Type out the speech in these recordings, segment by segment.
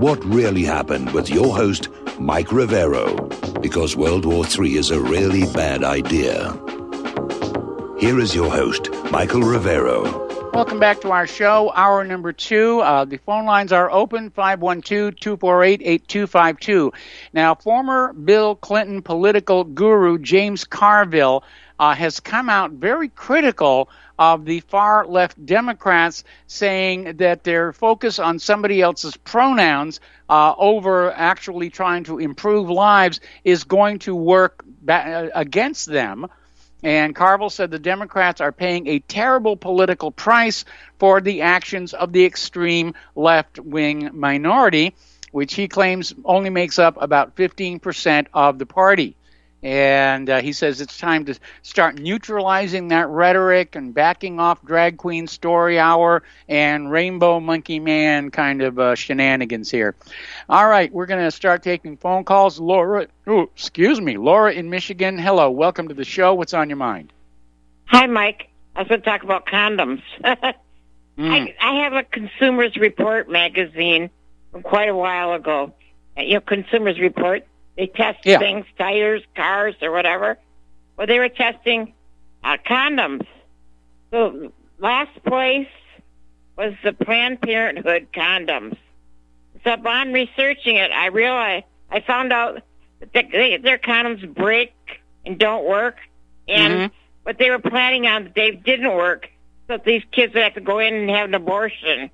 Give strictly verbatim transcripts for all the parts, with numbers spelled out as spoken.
what really happened with your host, Mike Rivero, because World War Three is a really bad idea. Here is your host, Michael Rivero. Welcome back to our show, hour number two. Uh, the phone lines are open, five one two, two four eight, eight two five two. Now, former Bill Clinton political guru James Carville uh, has come out very critical of the far-left Democrats, saying that their focus on somebody else's pronouns uh, over actually trying to improve lives is going to work ba- against them. And Carville said the Democrats are paying a terrible political price for the actions of the extreme left-wing minority, which he claims only makes up about fifteen percent of the party. And uh, he says it's time to start neutralizing that rhetoric and backing off drag queen story hour and rainbow monkey man kind of uh, shenanigans here. All right, we're going to start taking phone calls. Laura, oh, excuse me, Laura in Michigan. Hello, welcome to the show. What's on your mind? Hi, Mike. I was going to talk about condoms. mm. I, I have a Consumers Report magazine from quite a while ago. You know, Consumers Report. They test yeah. things, tires, cars, or whatever. Well, they were testing uh, condoms. So last place was the Planned Parenthood condoms. So upon researching it, I realized, I found out that they, their condoms break and don't work. And mm-hmm. what they were planning on, they didn't work. So these kids would have to go in and have an abortion.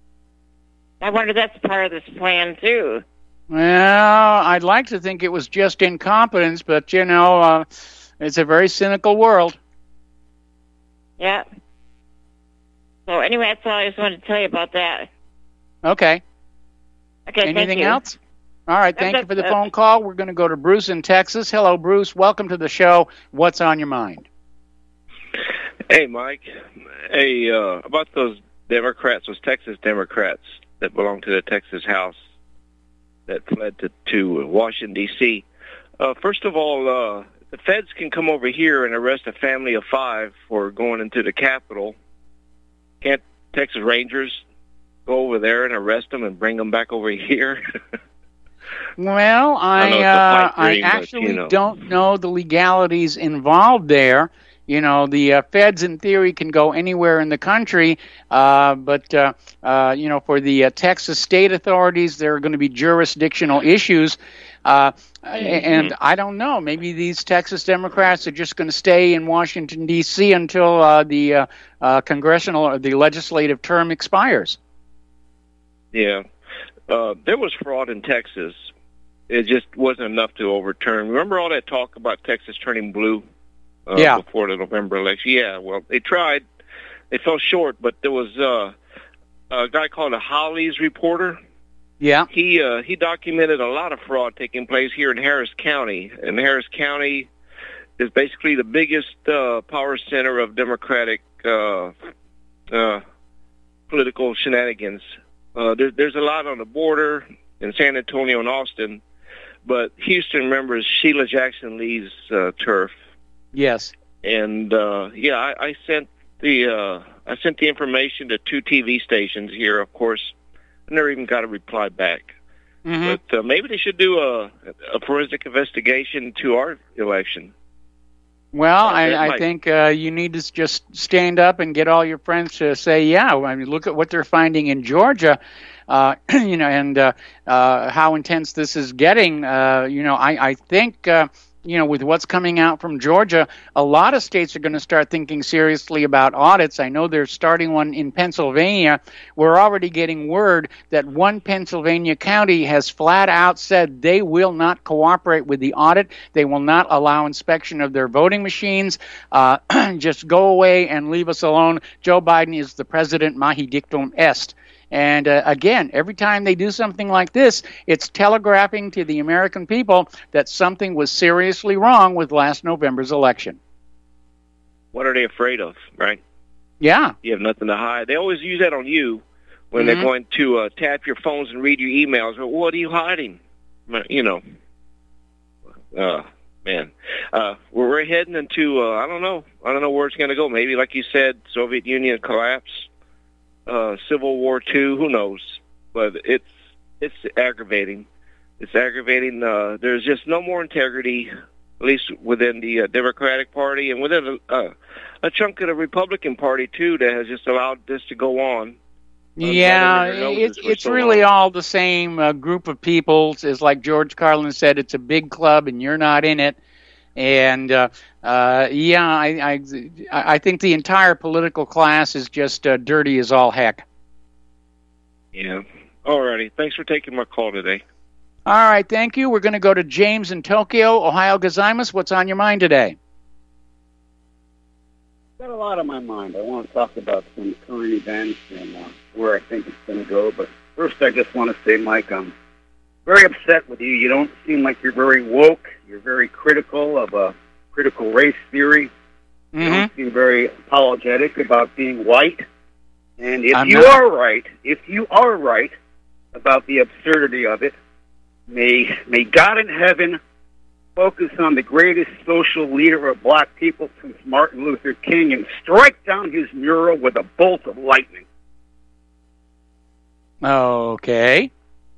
I wonder if that's part of this plan, too. Well, I'd like to think it was just incompetence, but, you know, uh, it's a very cynical world. Yeah. So, anyway, that's all I just wanted to tell you about that. Okay. Okay, Anything thank you. else? All right, thank uh, you for the uh, phone call. We're going to go to Bruce in Texas. Hello, Bruce. Welcome to the show. What's on your mind? Hey, Mike. Hey, uh, about those Democrats, those Texas Democrats that belong to the Texas House that fled to, to Washington, D C Uh, first of all, uh, the feds can come over here and arrest a family of five for going into the Capitol. Can't Texas Rangers go over there and arrest them and bring them back over here? Well, I, I, uh, dream, I actually but, you know. don't know the legalities involved there. You know, the uh, feds, in theory, can go anywhere in the country, uh, but, uh, uh, you know, for the uh, Texas state authorities, there are going to be jurisdictional issues. Uh, and I don't know, maybe these Texas Democrats are just going to stay in Washington, D C until uh, the uh, uh, congressional or the legislative term expires. Yeah. Uh, there was fraud in Texas. It just wasn't enough to overturn. Remember all that talk about Texas turning blue? Uh, yeah. Before the November election. Yeah, well, they tried. They fell short, but there was uh, a guy called a Hollies reporter. Yeah. He uh, he documented a lot of fraud taking place here in Harris County. And Harris County is basically the biggest uh, power center of Democratic uh, uh, political shenanigans. Uh, there, there's a lot on the border in San Antonio and Austin, but Houston remembers Sheila Jackson Lee's uh, turf. Yes. And uh, yeah, I, I sent the uh, I sent the information to two T V stations here. Of course, I never even got a reply back. Mm-hmm. But uh, maybe they should do a, a forensic investigation to our election. Well, Uh, I, that I might- think uh, you need to just stand up and get all your friends to say, yeah. I mean, look at what they're finding in Georgia, uh, you know, and uh, uh, how intense this is getting. Uh, you know, I, I think. Uh, You know, with what's coming out from Georgia, a lot of states are going to start thinking seriously about audits. I know they're starting one in Pennsylvania. We're already getting word that one Pennsylvania county has flat out said they will not cooperate with the audit. They will not allow inspection of their voting machines. Uh, just go away and leave us alone. Joe Biden is the president, mahi dictum est. And uh, again, every time they do something like this, it's telegraphing to the American people that something was seriously wrong with last November's election. What are they afraid of, right? Yeah. You have nothing to hide. They always use that on you when Mm-hmm. they're going to uh, tap your phones and read your emails. Well, what are you hiding? You know, uh, man, uh, we're, we're heading into, uh, I don't know. I don't know where it's going to go. Maybe, like you said, Soviet Union collapse, uh, Civil War two, who knows? But it's it's aggravating. It's aggravating. Uh, there's just no more integrity, at least within the uh, Democratic Party and within a, uh, a chunk of the Republican Party, too, that has just allowed this to go on. Yeah, it's it's so really long. all the same uh, group of people. It's like George Carlin said, it's a big club and you're not in it. And, uh, uh, yeah, I, I I think the entire political class is just uh, dirty as all heck. Yeah. All righty. Thanks for taking my call today. All right, thank you. We're going to go to James in Tokyo. Ohio gozaimasu. What's on your mind today? Got a lot on my mind. I want to talk about some current events and uh, where I think it's going to go. But first, I just want to say, Mike, I'm very upset with you. You don't seem like you're very woke. You're very critical of a critical race theory. Mm-hmm. You don't seem very apologetic about being white. And if I'm you not. are right, if you are right about the absurdity of it, may may God in heaven focus on the greatest social leader of black people since Martin Luther King and strike down his mural with a bolt of lightning. Okay.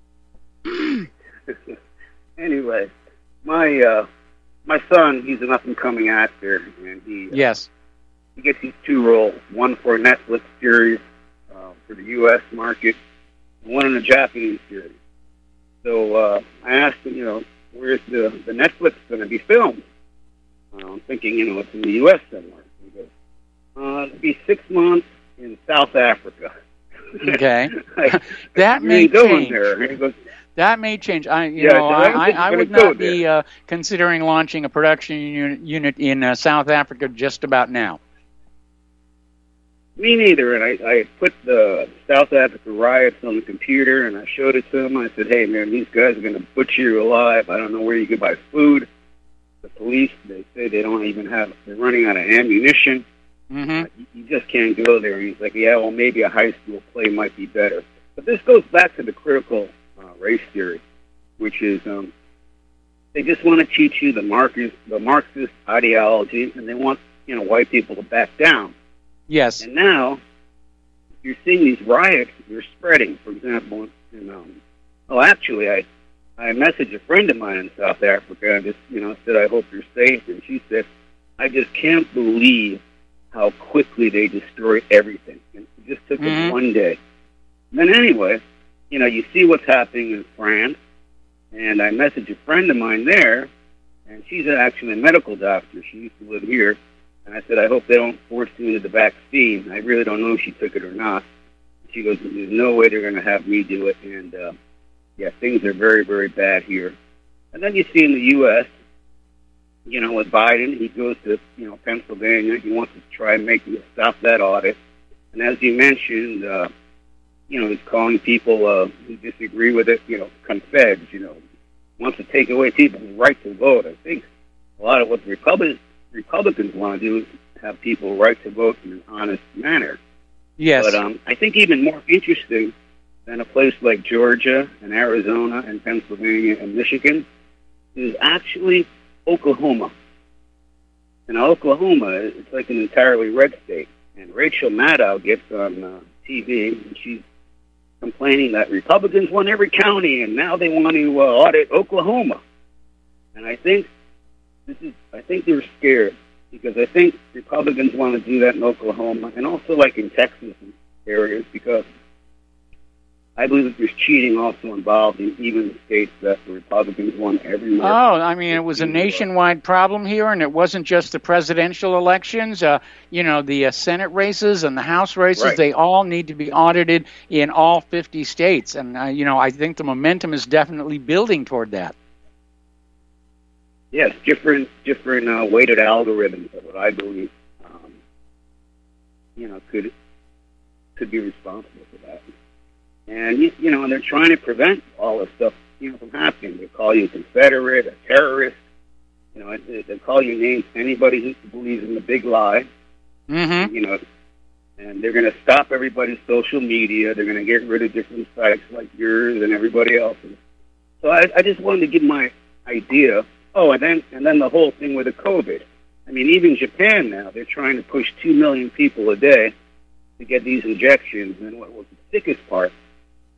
Anyway, my uh, my son, he's an up-and-coming actor, and he uh, Yes. he gets these two roles, one for a Netflix series uh, for the U S market, and one in a Japanese series. So uh, I asked him, you know, where's the, the Netflix going to be filmed? Uh, I'm thinking, you know, it's in the U S somewhere. He goes, uh, it'll be six months in South Africa. Okay. I, That "Where may you going change. there?" And he goes, That may change. I, you Yeah, know, so I don't I, think I, I it's would gonna go not be uh, considering launching a production unit, unit in uh, South Africa just about now. me neither. And I, I put the South Africa riots on the computer, and I showed it to him. I said, hey, man, these guys are going to butcher you alive. I don't know where you could buy food. The police, they say they don't even have, they're running out of ammunition. Mm-hmm. You, you just can't go there. And he's like, yeah, well, maybe a high school play might be better. But this goes back to the critical uh, race theory, which is um, they just want to teach you the Marxist, the Marxist ideology, and they want, you know, white people to back down. Yes. And now you're seeing these riots, they're spreading. For example, in, um, oh, actually, I I messaged a friend of mine in South Africa and just, you know, said, I hope you're safe. And she said, I just can't believe how quickly they destroy everything. And it just took Mhm. them one day. And then anyway, you know, you see what's happening in France. And I messaged a friend of mine there, and she's actually a medical doctor. She used to live here. And I said, I hope they don't force you into the vaccine. I really don't know if she took it or not. She goes, there's no way they're going to have me do it. And, uh, yeah, things are very, very bad here. And then you see in the U S, you know, with Biden, he goes to, you know, Pennsylvania. He wants to try and make stop that audit. And as you mentioned, uh, you know, he's calling people uh, who disagree with it, you know, confeds, you know, wants to take away people's right to vote. I think a lot of what the Republicans Republicans want to do is have people right to vote in an honest manner. Yes. But um, I think even more interesting than a place like Georgia and Arizona and Pennsylvania and Michigan is actually Oklahoma. And Oklahoma, it's like an entirely red state. And Rachel Maddow gets on uh, T V and she's complaining that Republicans won every county and now they want to uh, audit Oklahoma. And I think This is, I think they're scared because I think Republicans want to do that in Oklahoma and also like in Texas and areas because I believe that there's cheating also involved in even the states that the Republicans won everywhere. Oh, I mean, it was a nationwide problem here, and it wasn't just the presidential elections. Uh, you know, the uh, Senate races and the House races, Right. they all need to be audited in all fifty states. And, uh, you know, I think the momentum is definitely building toward that. Yes, different different uh, weighted algorithms of what I believe, um, you know, could could be responsible for that. And you, you know, and they're trying to prevent all this stuff, you know, from happening. They call you a Confederate, a terrorist. You know, they, they call you names. Anybody who believes in the big lie. Mm-hmm. You know, and they're going to stop everybody's social media. They're going to get rid of different sites like yours and everybody else's. So I, I just wanted to give my idea. Oh, and then and then the whole thing with the COVID. I mean, even Japan now, they're trying to push two million people a day to get these injections. And what was the sickest part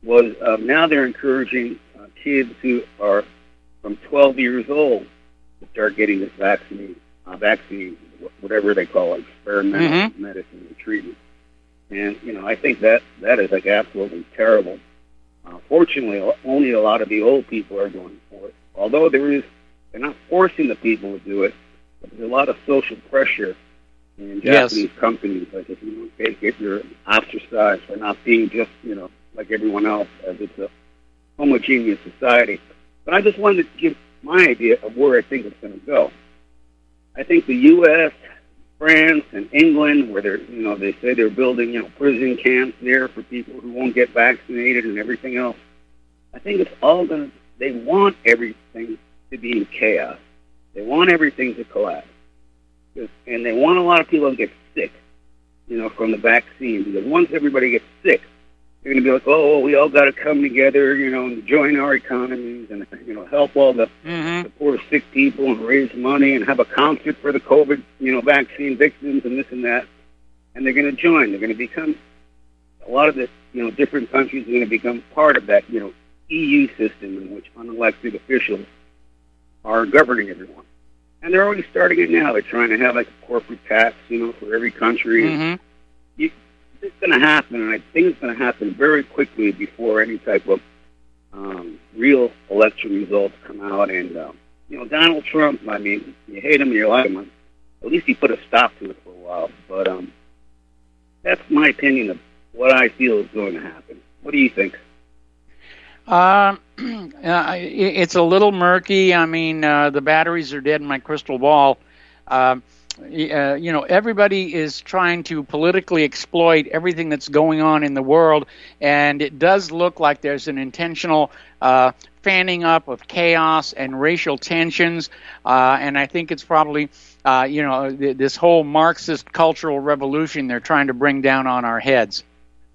was uh, now they're encouraging uh, kids who are from twelve years old to start getting this vaccine, uh, vaccine, whatever they call it, experimental mm-hmm. medicine and treatment. And, you know, I think that that is like absolutely terrible. Uh, fortunately, only a lot of the old people are going for it. Although there is, they're not forcing the people to do it, but there's a lot of social pressure in Japanese yes. companies. Like if you don't take it, you're ostracized for not being just, you know, like everyone else, as it's a homogeneous society. But I just wanted to give my idea of where I think it's going to go. I think the U S, France, and England, where they're, you know, they say they're building, you know, prison camps there for people who won't get vaccinated and everything else. I think it's all going to, they want everything to be in chaos. They want everything to collapse. And they want a lot of people to get sick, you know, from the vaccine. Because once everybody gets sick, they're going to be like, oh, we all got to come together, you know, and join our economies and, you know, help all the, mm-hmm. the poor sick people and raise money and have a concert for the COVID, you know, vaccine victims and this and that. And they're going to join. They're going to become, a lot of the, you know, different countries are going to become part of that, you know, E U system in which unelected officials are governing everyone. And they're already starting it now. They're trying to have like a corporate tax, you know, for every country. Mm-hmm. You, it's going to happen, and I think it's going to happen very quickly before any type of um, real election results come out. And, um, you know, Donald Trump, I mean, you hate him, you like him. At least he put a stop to it for a while. But um, that's my opinion of what I feel is going to happen. What do you think? Uh, it's a little murky. I mean, uh, the batteries are dead in my crystal ball. Uh, uh, you know, everybody is trying to politically exploit everything that's going on in the world, and it does look like there's an intentional uh, fanning up of chaos and racial tensions, uh, and I think it's probably, uh, you know, th- this whole Marxist cultural revolution they're trying to bring down on our heads.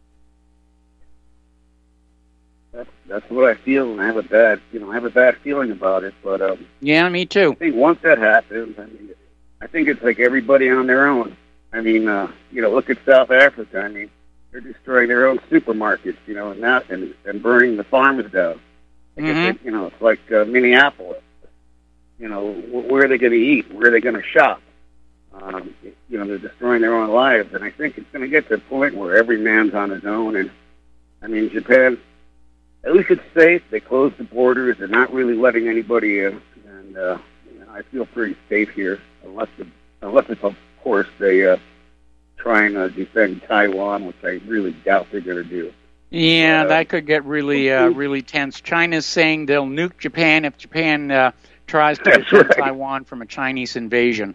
That's, that's what I feel, and I have a bad, you know, I have a bad feeling about it. But um, yeah, me too. I think once that happens, I mean, I think it's like everybody on their own. I mean, uh, you know, look at South Africa. I mean, they're destroying their own supermarkets, you know, and that, and, and burning the farms down. I guess Mm-hmm. it, you know, it's like uh, Minneapolis. You know, wh- where are they going to eat? Where are they going to shop? Um, you know, they're destroying their own lives, and I think it's going to get to a point where every man's on his own. And I mean, Japan, at least it's safe. They closed the borders. They're not really letting anybody in, and uh, you know, I feel pretty safe here, unless, the, unless it's, of course, they uh, try and uh, defend Taiwan, which I really doubt they're going to do. Yeah, Uh, that could get really, uh, really tense. China's saying they'll nuke Japan if Japan uh, tries to That's defend right. Taiwan from a Chinese invasion.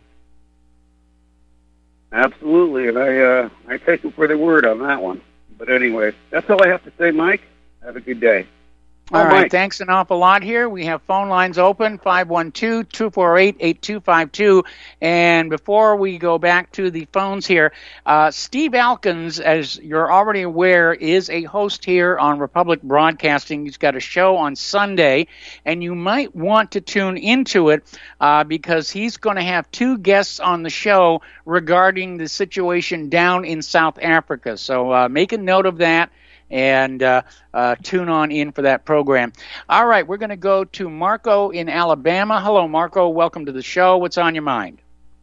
Absolutely, and I uh, I take them for their word on that one. But anyway, that's all I have to say, Mike. Have a good day. All Bye, right, Mike. thanks an awful lot here. We have phone lines open, five one two, two four eight, eight two five two. And before we go back to the phones here, uh, Steve Alkins, as you're already aware, is a host here on Republic Broadcasting. He's got a show on Sunday, and you might want to tune into it uh, because he's going to have two guests on the show regarding the situation down in South Africa. So uh, make a note of that. And uh, uh, tune on in for that program. All right, we're going to go to Marco in Alabama. Hello, Marco. Welcome to the show. What's on your mind?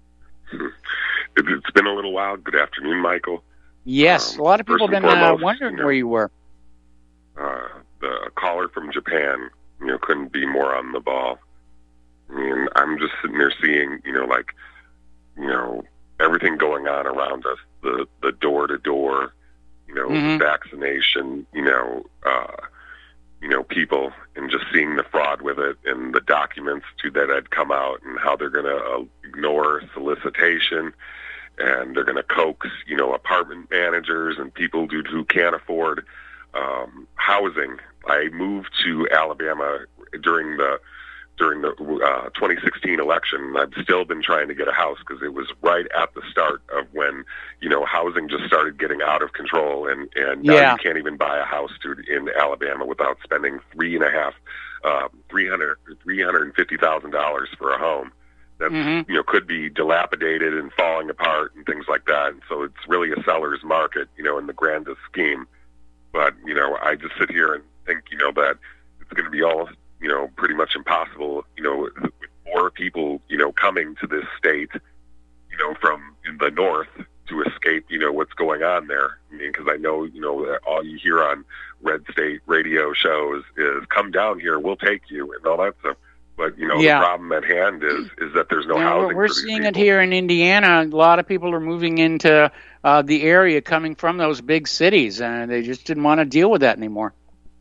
It's been a little while. Good afternoon, Michael. Yes, Um, a lot of people first have and been uh, foremost, wondering you know, where you were. Uh, the caller from Japan, you know, couldn't be more on the ball. I mean, I'm just sitting there seeing, you know, like, you know, everything going on around us, the the door to door. You know, Mhm. vaccination, you know, uh, you know, people, and just seeing the fraud with it and the documents too that had come out and how they're going to uh, ignore solicitation and they're going to coax, you know, apartment managers and people who, who can't afford um, housing. I moved to Alabama during the during the uh, twenty sixteen election. I've still been trying to get a house because it was right at the start of when, you know, housing just started getting out of control, and, and now Yeah. you can't even buy a house to, in Alabama without spending three and a half, uh, three hundred, three hundred and fifty thousand dollars for a home that Mhm. you know could be dilapidated and falling apart and things like that. And so it's really a seller's market, you know, in the grandest scheme. But, you know, I just sit here and think, you know, that it's going to be all, you know, pretty much impossible, you know, with more people, you know, coming to this state, you know, from the north to escape, you know, what's going on there. I mean, because I know, you know, that all you hear on red state radio shows is come down here, we'll take you, and all that stuff. But, you know, yeah. the problem at hand is is that there's no yeah, housing we're for these seeing people. it here in Indiana. A lot of people are moving into uh, the area coming from those big cities, and they just didn't want to deal with that anymore.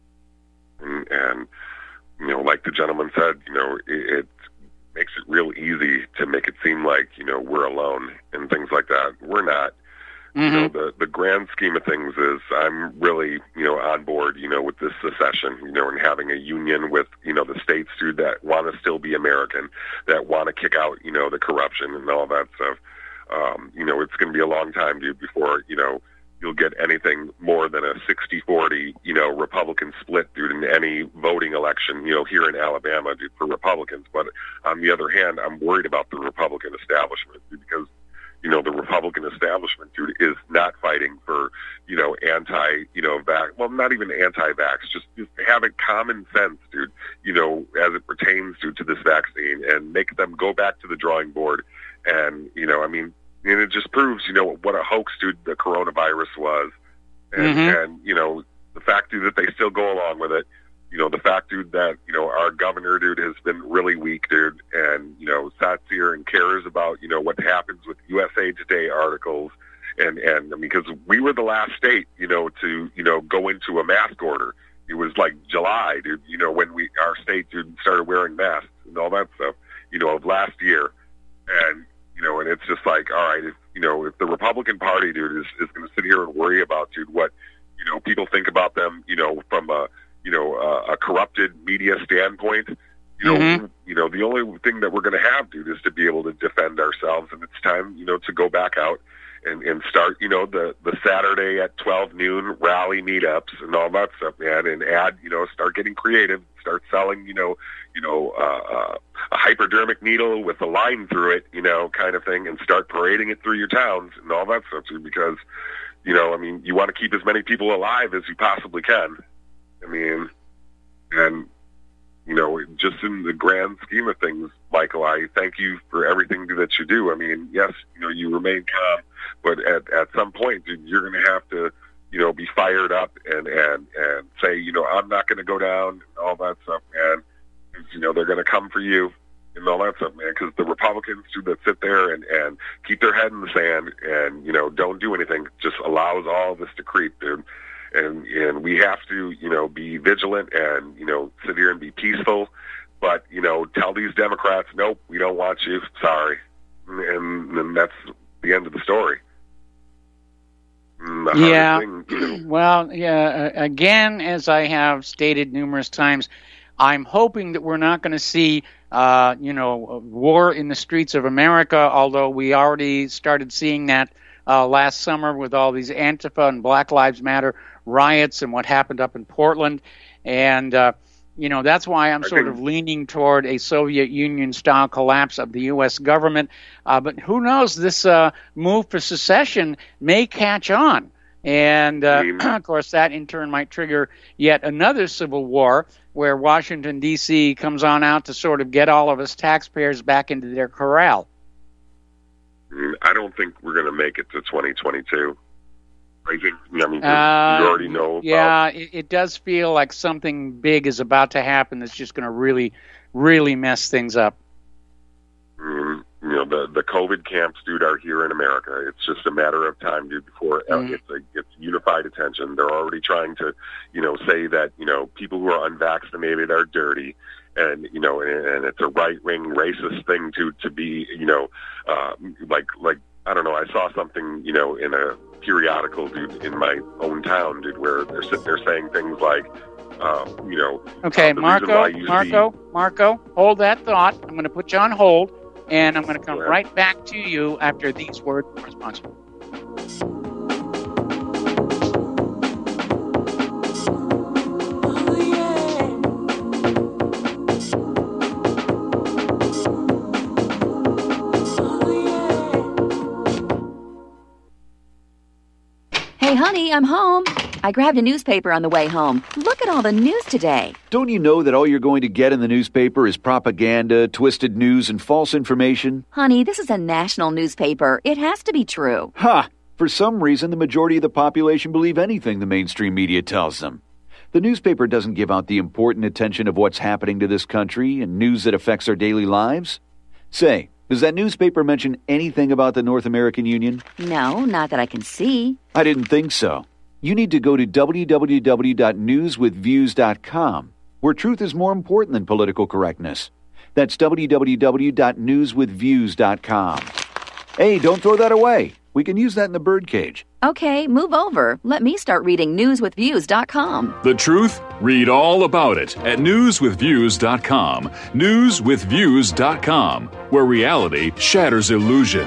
And, and you know, like the gentleman said, you know, it, it makes it real easy to make it seem like, you know, we're alone and things like that. We're not. Mm-hmm. You know, the, the grand scheme of things is I'm really, you know, on board, you know, with this secession, you know, and having a union with, you know, the states, dude, that want to still be American, that want to kick out, you know, the corruption and all that stuff. Um, you know, it's going to be a long time, dude, before, you know, you'll get anything more than a sixty forty, you know, Republican split, dude, in any voting election, you know, here in Alabama, dude, for Republicans. But on the other hand, I'm worried about the Republican establishment, dude, because, you know, the Republican establishment, dude, is not fighting for, you know, anti, you know, vax, well, not even anti-vax, just, just having common sense, dude, you know, as it pertains to, to this vaccine, and make them go back to the drawing board. And, you know, I mean, and it just proves, you know, what a hoax, dude, the coronavirus was. And, Mm-hmm. and, you know, the fact, dude, that they still go along with it. You know, the fact, dude, that, you know, our governor, dude, has been really weak, dude, and, you know, sits here and cares about, you know, what happens with U S A Today articles. And, and I mean, because we were the last state, you know, to, you know, go into a mask order. It was like July, dude, you know, when we, our state, dude, started wearing masks and all that stuff, you know, of last year. And, you know, and it's just like, all right, if, you know, if the Republican Party, dude, is, is going to sit here and worry about, dude, what, you know, people think about them, you know, from a, you know, uh, a corrupted media standpoint, you know, Mm-hmm. you know, the only thing that we're going to have, dude, is to be able to defend ourselves. And it's time, you know, to go back out and, and start, you know, the, the Saturday at twelve noon rally meetups and all that stuff, man, and add, you know, start getting creative, start selling, you know, you know, uh, uh, a hypodermic needle with a line through it, you know, kind of thing, and start parading it through your towns and all that stuff, too, because, you know, I mean, you want to keep as many people alive as you possibly can. I mean, and, you know, just in the grand scheme of things, Michael, I thank you for everything that you do. I mean, yes, you know, you remain calm, but at, at some point, dude, you're going to have to, you know, be fired up and, and, and say, you know, I'm not going to go down and all that stuff, man. Because, you know, they're going to come for you and all that stuff, man, because the Republicans, dude, that sit there and, and keep their head in the sand and, you know, don't do anything, just allows all of this to creep, dude. And and we have to, you know, be vigilant and, you know, sit here and be peaceful. But, you know, tell these Democrats, nope, we don't want you. Sorry. And then that's the end of the story. The yeah. Thing, you know, well, yeah. Uh, again, as I have stated numerous times, I'm hoping that we're not going to see, uh, you know, war in the streets of America, although we already started seeing that uh, last summer with all these Antifa and Black Lives Matter riots and what happened up in Portland. And, uh, you know, that's why I'm sort of leaning toward a Soviet Union-style collapse of the U S government. Uh, but who knows, this uh, move for secession may catch on. And, uh, of course, that in turn might trigger yet another civil war where Washington, D C comes on out to sort of get all of us taxpayers back into their corral. I don't think we're going to make it to twenty twenty-two. I think, I mean, Uh, you already know about... Yeah, it, it does feel like something big is about to happen that's just going to really, really mess things up. Mm, you know, the the COVID camps, dude, are here in America. It's just a matter of time, dude, before Mm. it's a, it's unified attention. They're already trying to, you know, say that, you know, people who are unvaccinated are dirty. And, you know, and, and it's a right-wing racist thing to, to be, you know, uh, like, like, I don't know, I saw something, you know, in a periodical, dude, in my own town, dude, where they're sitting there saying things like, um, you know... Okay, uh, the Marco, reason why you Marco, see... Marco, hold that thought. I'm going to put you on hold, and I'm going to come Yeah. right back to you after these words from our sponsor. Hey, honey, I'm home. I grabbed a newspaper on the way home. Look at all the news today. Don't you know that all you're going to get in the newspaper is propaganda, twisted news, and false information? Honey, this is a national newspaper. It has to be true. Ha! For some reason, the majority of the population believe anything the mainstream media tells them. The newspaper doesn't give out the important attention of what's happening to this country and news that affects our daily lives. Say, does that newspaper mention anything about the North American Union? No, not that I can see. I didn't think so. You need to go to w w w dot news with views dot com, where truth is more important than political correctness. That's w w w dot news with views dot com. Hey, don't throw that away. We can use that in the birdcage. Okay, move over. Let me start reading news with views dot com. The truth? Read all about it at news with views dot com. news with views dot com, where reality shatters illusion.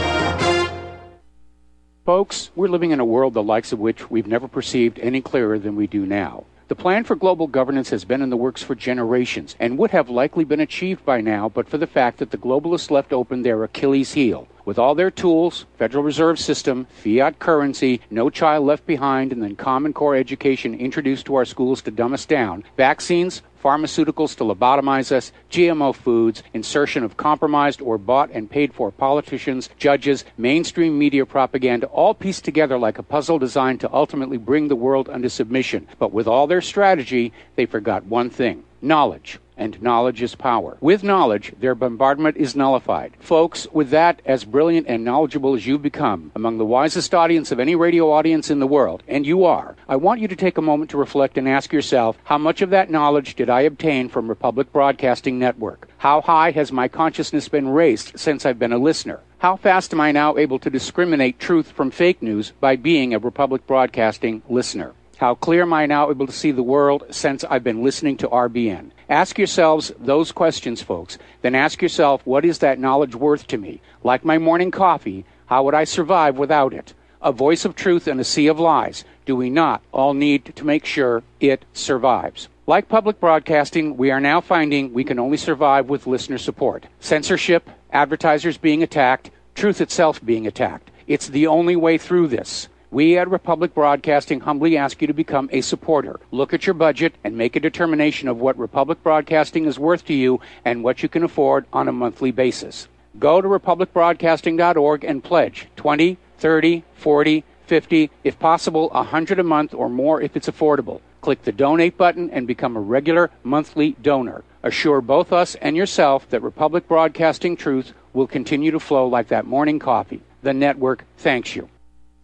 Folks, we're living in a world the likes of which we've never perceived any clearer than we do now. The plan for global governance has been in the works for generations and would have likely been achieved by now but for the fact that the globalists left open their Achilles heel. With all their tools, Federal Reserve System, fiat currency, no child left behind, and then Common Core education introduced to our schools to dumb us down, vaccines, pharmaceuticals to lobotomize us, G M O foods, insertion of compromised or bought and paid for politicians, judges, mainstream media propaganda, all pieced together like a puzzle designed to ultimately bring the world under submission. But with all their strategy, they forgot one thing: knowledge. And knowledge is power. With knowledge, their bombardment is nullified. Folks, with that, as brilliant and knowledgeable as you've become, among the wisest audience of any radio audience in the world, and you are, I want you to take a moment to reflect and ask yourself, how much of that knowledge did I obtain from Republic Broadcasting Network? How high has my consciousness been raised since I've been a listener? How fast am I now able to discriminate truth from fake news by being a Republic Broadcasting listener? How clear am I now able to see the world since I've been listening to R B N? Ask yourselves those questions, folks. Then ask yourself, what is that knowledge worth to me? Like my morning coffee, how would I survive without it? A voice of truth in a sea of lies. Do we not all need to make sure it survives? Like public broadcasting, we are now finding we can only survive with listener support. Censorship, advertisers being attacked, truth itself being attacked. It's the only way through this. We at Republic Broadcasting humbly ask you to become a supporter. Look at your budget and make a determination of what Republic Broadcasting is worth to you and what you can afford on a monthly basis. Go to republic broadcasting dot org and pledge twenty, thirty, forty, fifty, if possible one hundred a month or more if it's affordable. Click the donate button and become a regular monthly donor. Assure both us and yourself that Republic Broadcasting truth will continue to flow like that morning coffee. The network thanks you.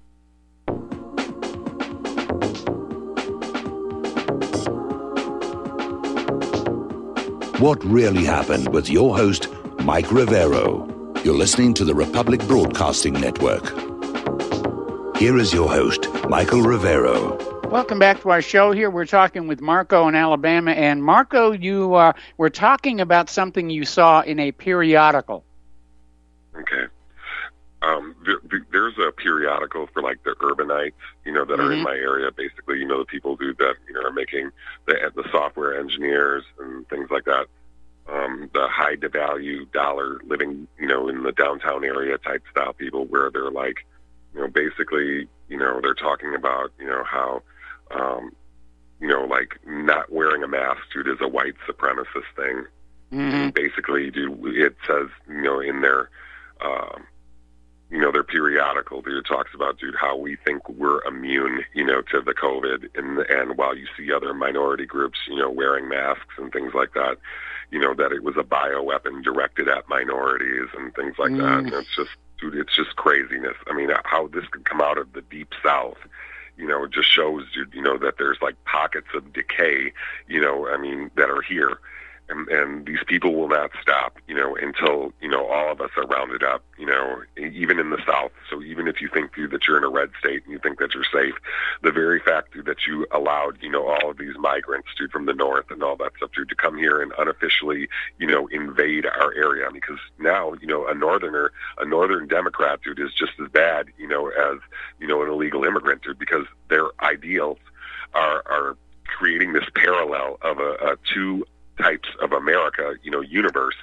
What really happened with your host, Mike Rivero. You're listening to the Republic Broadcasting Network. Here is your host, Michael Rivero. Welcome back to our show. Here we're talking with Marco in Alabama. And Marco, you uh, were talking about something you saw in a periodical. Okay. Um, there, there's a periodical for like the urbanites, you know, that mm-hmm. are in my area. Basically, you know, the people who that you know are making the the software engineers and things like that. Um, the high to value dollar living, you know, in the downtown area type style people, where they're like, you know, basically, you know, they're talking about, you know, how, um, you know, like not wearing a mask, dude, is a white supremacist thing. Mm-hmm. And basically, dude, it says, you know, in their um, you know, their periodical, dude, it talks about, dude, how we think we're immune, you know, to the COVID. And, and while you see other minority groups, you know, wearing masks and things like that, you know, that it was a bioweapon directed at minorities and things like mm. that. And it's just, dude, it's just craziness. I mean, how this could come out of the deep South, you know, it just shows, dude, you know, that there's like pockets of decay, you know, I mean, that are here. And, and these people will not stop, you know, until, you know, all of us are rounded up, you know, even in the South. So even if you think, dude, that you're in a red state and you think that you're safe, the very fact, dude, that you allowed, you know, all of these migrants, dude, from the North and all that stuff, dude, to come here and unofficially, you know, invade our area. Because now, you know, a northerner, a northern Democrat, dude, is just as bad, you know, as, you know, an illegal immigrant, dude, because their ideals are, are creating this parallel of a, a two types of America, you know, universe,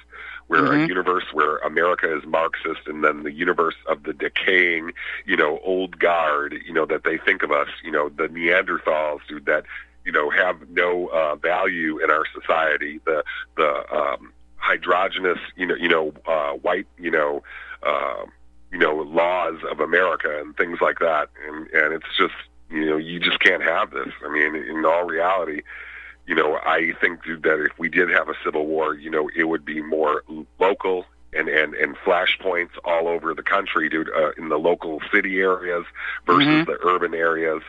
where Mm-hmm. a universe where America is Marxist, and then the universe of the decaying, you know, old guard, you know, that they think of us, you know, the Neanderthals, dude, that, you know, have no uh, value in our society, the the um, hydrogenous, you know, you know, uh, white, you know, uh, you know, laws of America and things like that, and and it's just, you know, you just can't have this. I mean, in all reality, you know, I think, dude, that if we did have a civil war, you know, it would be more local and, and, and flashpoints all over the country, dude, uh, in the local city areas versus Mm-hmm. the urban areas.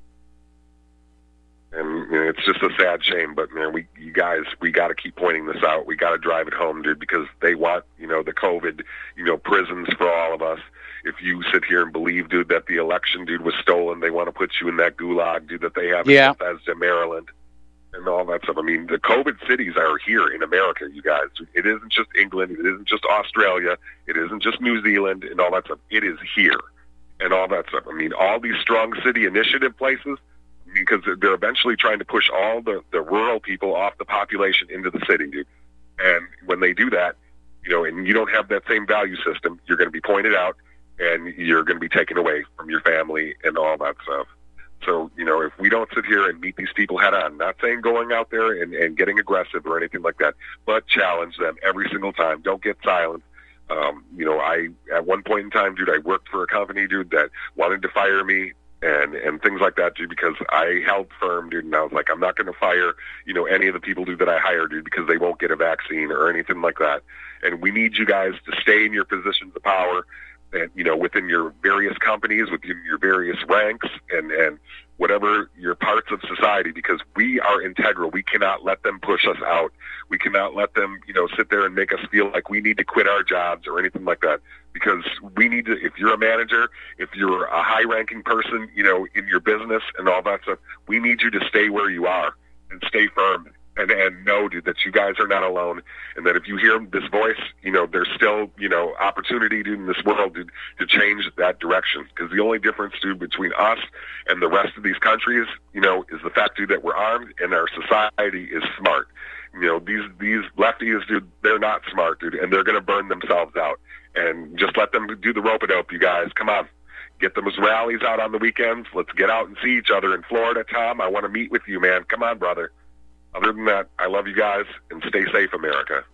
And you know, it's just a sad shame, but man, we, you guys, we got to keep pointing this out. We got to drive it home, dude, because they want, you know, the COVID, you know, prisons for all of us. If you sit here and believe, dude, that the election, dude, was stolen, they want to put you in that gulag, dude, that they have Yeah. in Bethesda, Maryland, and all that stuff. I mean, the COVID cities are here in America, you guys. It isn't just England. It isn't just Australia. It isn't just New Zealand and all that stuff. It is here and all that stuff. I mean, all these strong city initiative places, because they're eventually trying to push all the, the rural people off the population into the city, dude. And when they do that, you know, and you don't have that same value system, you're going to be pointed out and you're going to be taken away from your family and all that stuff. So, you know, if we don't sit here and meet these people head on, not saying going out there and, and getting aggressive or anything like that, but challenge them every single time. Don't get silent. Um, you know, I, at one point in time, dude, I worked for a company, dude, that wanted to fire me and, and things like that, dude, because I held firm, dude, and I was like, I'm not going to fire, you know, any of the people, dude, that I hired, dude, because they won't get a vaccine or anything like that. And we need you guys to stay in your positions of power and, you know, within your various companies, within your various ranks and, and whatever your parts of society, because we are integral. We cannot let them push us out. We cannot let them, you know, sit there and make us feel like we need to quit our jobs or anything like that, because we need to, if you're a manager, if you're a high ranking person, you know, in your business and all that stuff, we need you to stay where you are and stay firm. And, and know, dude, that you guys are not alone, and that if you hear this voice, you know, there's still, you know, opportunity, dude, in this world, dude, to change that direction. Because the only difference, dude, between us and the rest of these countries, you know, is the fact, dude, that we're armed and our society is smart. You know, these these lefties, dude, they're not smart, dude, and they're going to burn themselves out. And just let them do the rope-a-dope, you guys. Come on. Get those rallies out on the weekends. Let's get out and see each other in Florida, Tom. I want to meet with you, man. Come on, brother. Other than that, I love you guys, and stay safe, America.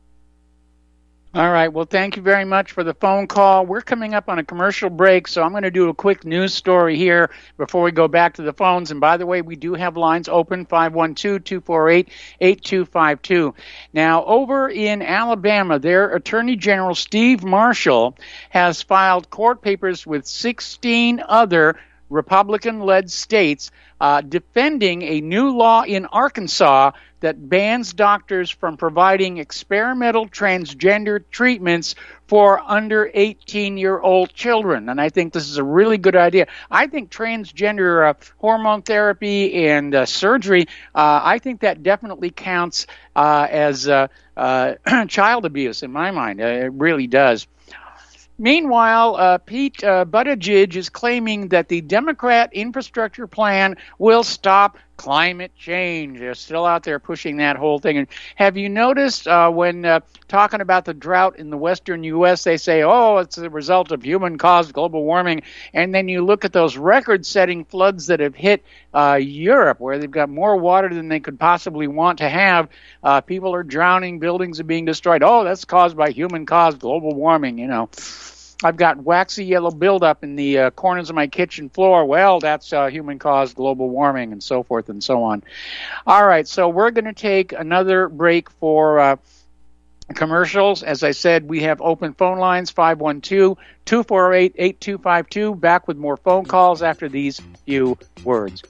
All right. Well, thank you very much for the phone call. We're coming up on a commercial break, so I'm going to do a quick news story here before we go back to the phones. And by the way, we do have lines open, five one two, two four eight, eight two five two. Now, over in Alabama, their Attorney General, Steve Marshall, has filed court papers with sixteen other Republican-led states uh, defending a new law in Arkansas that bans doctors from providing experimental transgender treatments for under eighteen-year-old children. And I think this is a really good idea. I think transgender uh, hormone therapy and uh, surgery, uh, I think that definitely counts uh, as uh, uh, child abuse in my mind. Uh, it really does. Meanwhile, uh, Pete uh, Buttigieg is claiming that the Democrat infrastructure plan will stop climate change. They're still out there pushing that whole thing. And have you noticed uh, when uh, talking about the drought in the western U S, they say, oh, it's the result of human-caused global warming. And then you look at those record-setting floods that have hit uh, Europe, where they've got more water than they could possibly want to have. Uh, people are drowning. Buildings are being destroyed. Oh, that's caused by human-caused global warming, you know. I've got waxy yellow buildup in the uh, corners of my kitchen floor. Well, that's uh, human-caused global warming, and so forth and so on. All right, so we're going to take another break for uh, commercials. As I said, we have open phone lines, five one two, two four eight, eight two five two. Back with more phone calls after these few words.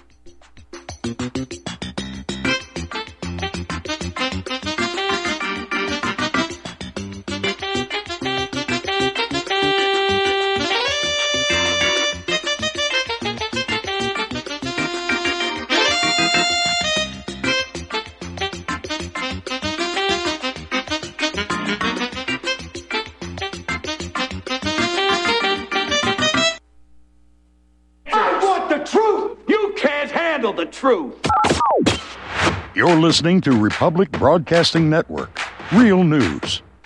The truth. You're listening to Republic Broadcasting Network. Real news.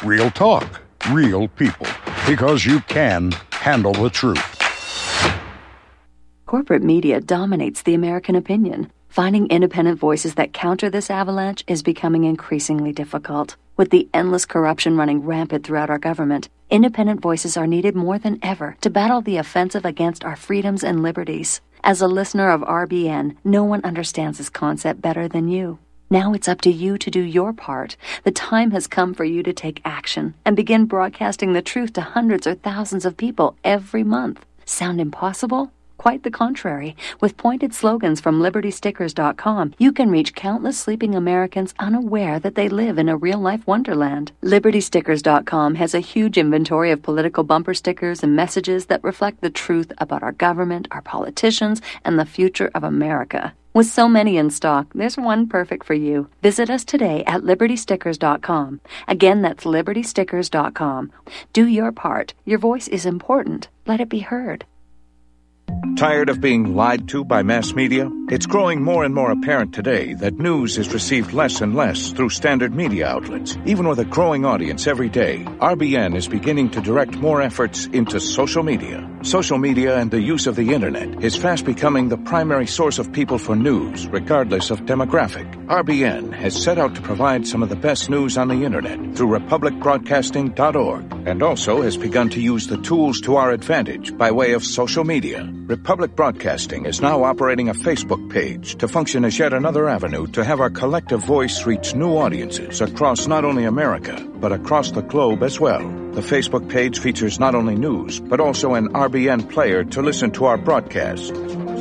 Real talk, real people, because you can handle the truth. Corporate media dominates the American opinion. Finding independent voices that counter this avalanche is becoming increasingly difficult. With the endless corruption running rampant throughout our government, independent voices are needed more than ever to battle the offensive against our freedoms and liberties. As a listener of R B N, no one understands this concept better than you. Now it's up to you to do your part. The time has come for you to take action and begin broadcasting the truth to hundreds or thousands of people every month. Sound impossible? Quite the contrary. With pointed slogans from Liberty Stickers dot com, you can reach countless sleeping Americans unaware that they live in a real-life wonderland. Liberty Stickers dot com has a huge inventory of political bumper stickers and messages that reflect the truth about our government, our politicians, and the future of America. With so many in stock, there's one perfect for you. Visit us today at Liberty Stickers dot com. Again, that's Liberty Stickers dot com. Do your part. Your voice is important. Let it be heard. Tired of being lied to by mass media? It's growing more and more apparent today that news is received less and less through standard media outlets. Even with a growing audience every day, R B N is beginning to direct more efforts into social media. Social media and the use of the internet is fast becoming the primary source of people for news, regardless of demographic. R B N has set out to provide some of the best news on the internet through Republic Broadcasting dot org, and also has begun to use the tools to our advantage by way of social media. Republic Broadcasting is now operating a Facebook page to function as yet another avenue to have our collective voice reach new audiences across not only America, but across the globe as well. The Facebook page features not only news, but also an R B N player to listen to our broadcast.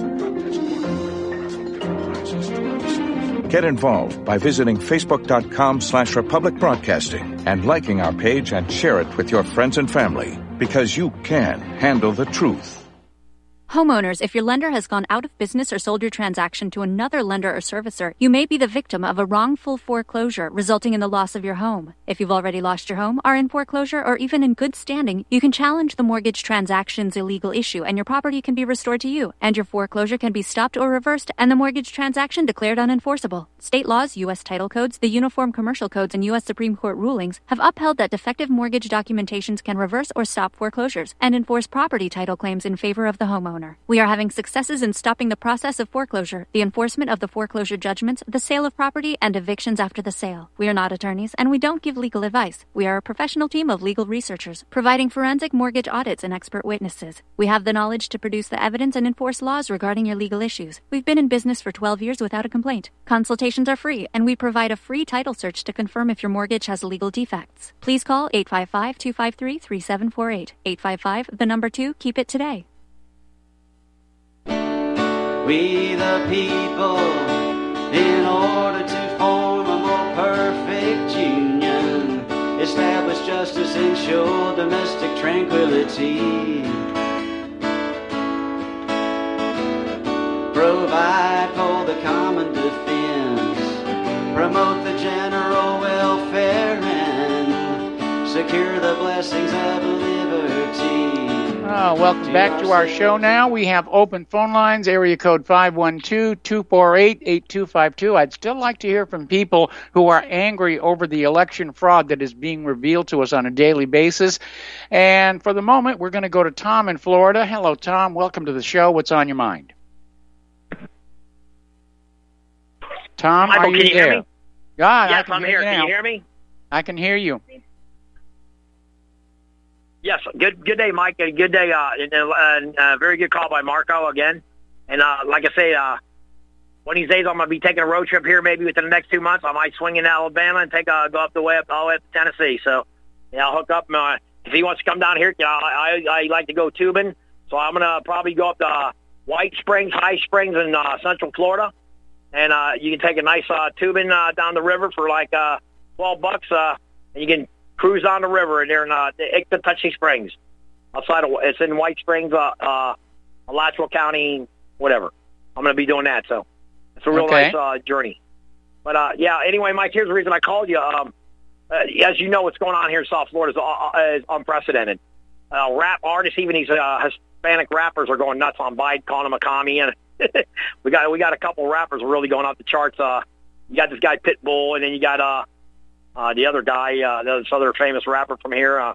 Get involved by visiting Facebook.com slash Republic Broadcasting and liking our page and share it with your friends and family, because you can handle the truth. Homeowners, if your lender has gone out of business or sold your transaction to another lender or servicer, you may be the victim of a wrongful foreclosure resulting in the loss of your home. If you've already lost your home, are in foreclosure, or even in good standing, you can challenge the mortgage transaction's illegal issue and your property can be restored to you, and your foreclosure can be stopped or reversed and the mortgage transaction declared unenforceable. State laws, U S title codes, the Uniform Commercial Codes, and U S Supreme Court rulings have upheld that defective mortgage documentations can reverse or stop foreclosures and enforce property title claims in favor of the homeowner. We are having successes in stopping the process of foreclosure, the enforcement of the foreclosure judgments, the sale of property, and evictions after the sale. We are not attorneys, and we don't give legal advice. We are a professional team of legal researchers, providing forensic mortgage audits and expert witnesses. We have the knowledge to produce the evidence and enforce laws regarding your legal issues. We've been in business for twelve years without a complaint. Consultations are free, and we provide a free title search to confirm if your mortgage has legal defects. Please call eight five five, two five three, three seven four eight. eight five five, the number two, keep it today. We the people, in order to form a more perfect union, establish justice, ensure domestic tranquility, provide for the common defense, promote the general welfare, and secure the blessings of liberty. Oh, welcome back to our show now. We have open phone lines, area code five one two, two four eight, eight two five two. I'd still like to hear from people who are angry over the election fraud that is being revealed to us on a daily basis. And for the moment, we're going to go to Tom in Florida. Hello, Tom. Welcome to the show. What's on your mind? Tom, Michael, are you can you there? hear me? God, yes, I can I'm hear here. you Can now. you hear me? I can hear you. Yes, good good day, Mike. and Good day, uh, and, and uh, very good call by Marco again. And uh, like I say, uh, one of these days I'm going to be taking a road trip here maybe within the next two months. I might swing in Alabama and take a, go up the way up all the way up to Tennessee. So, yeah, I'll hook up. Uh, if he wants to come down here, you know, I, I, I like to go tubing. So I'm going to probably go up to uh, White Springs, High Springs in uh, Central Florida. And uh, you can take a nice uh, tubing uh, down the river for like uh, twelve bucks, uh, and you can cruise on the river there in uh, Icatachee Springs. Outside of it's in White Springs, uh, uh, Alachua County, whatever. I'm going to be doing that, so it's a real Okay. nice uh, journey. But uh, yeah, anyway, Mike, here's the reason I called you. Um, uh, as you know, what's going on here in South Florida is, uh, is unprecedented. Uh, rap artists, even these uh, Hispanic rappers, are going nuts on Biden, calling him a commie, and we got we got a couple rappers really going off the charts. Uh, you got this guy Pitbull, and then you got uh, Uh, the other guy, uh, this other famous rapper from here, uh,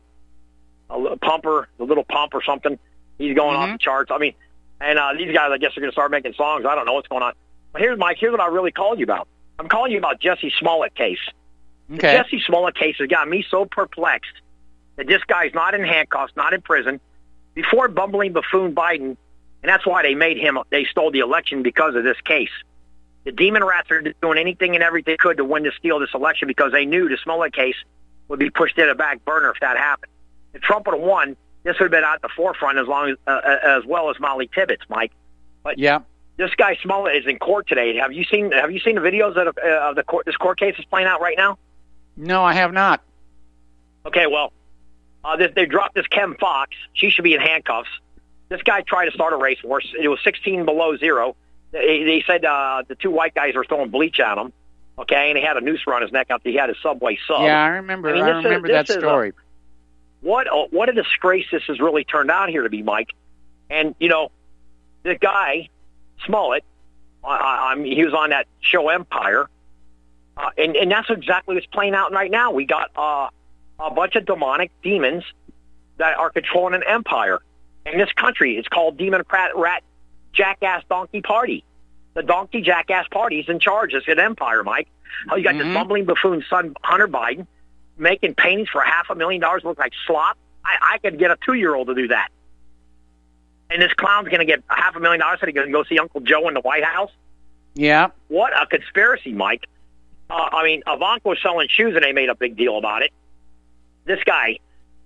a Pumper, the Little Pump or something, he's going Mm-hmm. off the charts. I mean, and uh, these guys, I guess, are going to start making songs. I don't know what's going on. But here's, Mike, here's what I really called you about. I'm calling you about Jesse Smollett case. The Okay. Jesse Smollett case has got me so perplexed that this guy's not in handcuffs, not in prison, before bumbling buffoon Biden, and that's why they made him, they stole the election because of this case. The demon rats are doing anything and everything they could to win to steal this election because they knew the Smollett case would be pushed to the back burner if that happened. If Trump would have won, this would have been at the forefront as long as, uh, as well as Molly Tibbetts, Mike. But yeah. This guy Smollett is in court today. Have you seen Have you seen the videos that uh, of the court? This court case is playing out right now. No, I have not. Okay, well, uh, they, they dropped this Kim Fox. She should be in handcuffs. This guy tried to start a race war. It was sixteen below zero. They, they said uh, the two white guys were throwing bleach at him. Okay, and he had a noose around his neck after he had his Subway sub. Yeah, I remember. I, mean, I remember is, that story. A, what a, what a disgrace this has really turned out here to be, Mike. And you know, the guy Smollett, I, I mean, he was on that show Empire, uh, and and that's exactly what's playing out right now. We got uh, a bunch of demonic demons that are controlling an empire in this country. It's called Democrat Rat Jackass Donkey Party. The Donkey Jackass Party is in charge. It's an empire, Mike. Oh, you got Mm-hmm. this bumbling buffoon son, Hunter Biden, making paintings for half a million dollars look like slop. I, I could get a two-year-old to do that. And this clown's going to get a half a million dollars so he can go see Uncle Joe in the White House. Yeah. What a conspiracy, Mike. Uh, I mean, Ivanka was selling shoes, and they made a big deal about it. This guy,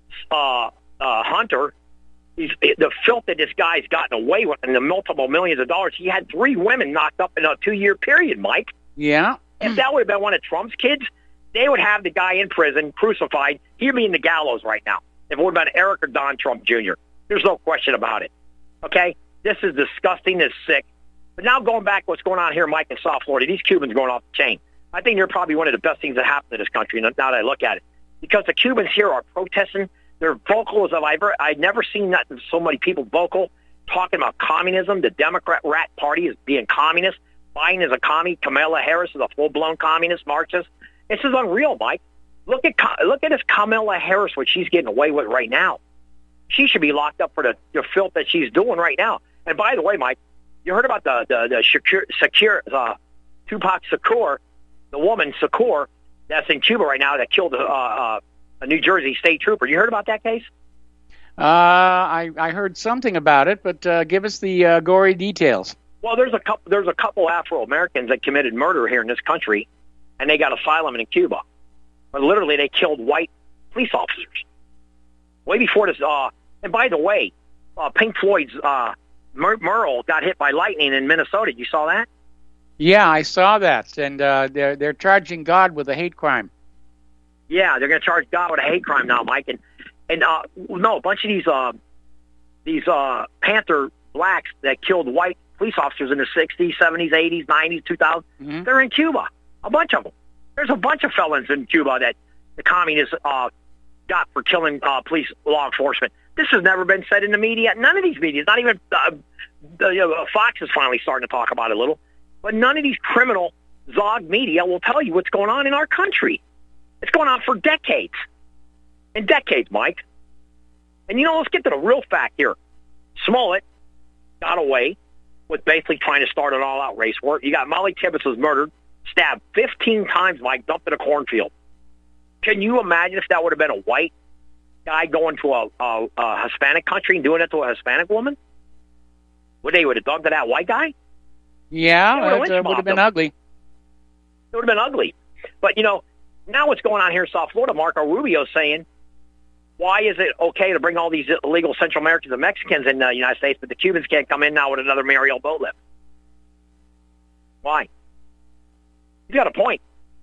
uh, uh, Hunter, he's, the filth that this guy's gotten away with and the multiple millions of dollars, he had three women knocked up in a two-year period, Mike. Yeah. If that would have been one of Trump's kids, they would have the guy in prison, crucified. He'd be in the gallows right now. If it would have been Eric or Don Trump Junior There's no question about it. Okay? This is disgusting. This is sick. But now going back to what's going on here, Mike, in South Florida, these Cubans going off the chain. I think they're probably one of the best things that happened to this country now that I look at it. Because the Cubans here are protesting. They're vocal as I've ever. I've never seen that, so many people vocal talking about communism. The Democrat rat party is being communist. Biden is a commie. Kamala Harris is a full-blown communist Marxist. This is unreal, Mike. Look at look at this Kamala Harris, what she's getting away with right now. She should be locked up for the, the filth that she's doing right now. And by the way, Mike, you heard about the the, the Shakur, Shakur, uh, Tupac Shakur, the woman Shakur that's in Cuba right now that killed a, uh, a New Jersey state trooper. You heard about that case? Uh, I I heard something about it, but uh, give us the uh, gory details. Well, there's a couple. There's a couple Afro Americans that committed murder here in this country, and they got asylum in Cuba. But literally, they killed white police officers way before this. Uh, and by the way, uh, Pink Floyd's uh, Mer- Merle got hit by lightning in Minnesota. You saw that? Yeah, I saw that, and uh, they're they're charging God with a hate crime. Yeah, they're going to charge God with a hate crime now, Mike. And and uh, no, a bunch of these uh, these uh, Panther blacks that killed white police officers in the sixties, seventies, eighties, nineties, two thousands, Mm-hmm. they're in Cuba. A bunch of them. There's a bunch of felons in Cuba that the communists uh, got for killing uh, police law enforcement. This has never been said in the media. None of these media, not even uh, the, you know, Fox is finally starting to talk about it a little. But none of these criminal Zog media will tell you what's going on in our country. It's going on for decades. And decades, Mike. And, you know, let's get to the real fact here. Smollett got away with basically trying to start an all-out race war. You got Molly Tibbetts was murdered, stabbed fifteen times, Mike, dumped in a cornfield. Can you imagine if that would have been a white guy going to a, a, a Hispanic country and doing it to a Hispanic woman? Would they would have done to that white guy? Yeah, it uh, would have been them. ugly. It would have been ugly. But, you know, now what's going on here in South Florida, Marco Rubio saying, why is it okay to bring all these illegal Central Americans and Mexicans in the United States, but the Cubans can't come in now with another Mariel boat lift? Why? He's got a point.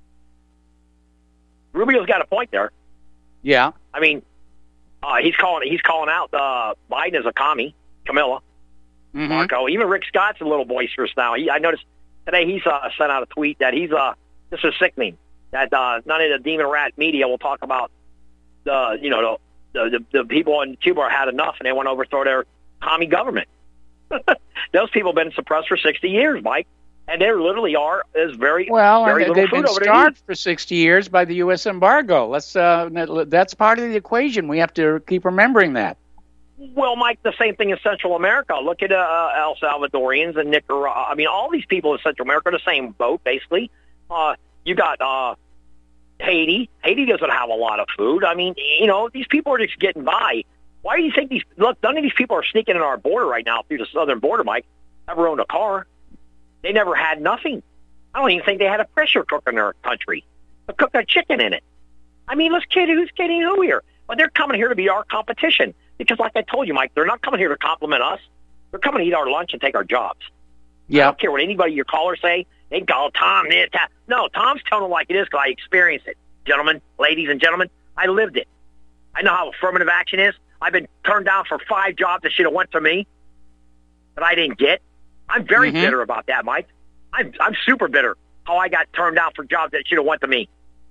Rubio's got a point there. Yeah. I mean, uh, he's calling he's calling out uh, Biden as a commie, Camilla, mm-hmm. Marco. Even Rick Scott's a little boisterous now. He, I noticed today he's uh, sent out a tweet that he's uh, this is sickening. That uh, none of the demon rat media will talk about the you know the the, the people in Cuba had enough and they want to overthrow their commie government. Those people have been suppressed for sixty years, Mike. And there literally are is very well, very and little they've food been over there. starved for sixty years by the U S embargo. Let's uh, that's part of the equation. We have to keep remembering that. Well, Mike, the same thing in Central America. Look at uh, El Salvadorians and Nicaragua. I mean, all these people in Central America are the same boat, basically. Uh, you got uh, Haiti. Haiti doesn't have a lot of food. I mean, you know, these people are just getting by. Why do you think these? Look, none of these people are sneaking in our border right now through the southern border, Mike. Never owned a car. They never had nothing. I don't even think they had a pressure cooker in their country to cook a chicken in it. I mean, let's kid who's kidding who here? But they're coming here to be our competition because, like I told you, Mike, they're not coming here to compliment us. They're coming to eat our lunch and take our jobs. Yeah. I don't care what anybody, your callers say. They call Tom this, that. No, Tom's telling them like it is because I experienced it. Gentlemen, ladies and gentlemen, I lived it. I know how affirmative action is. I've been turned down for five jobs that should have went to me that I didn't get. I'm very Mm-hmm. bitter about that, Mike. I'm I'm super bitter how I got turned down for jobs that should have went to me.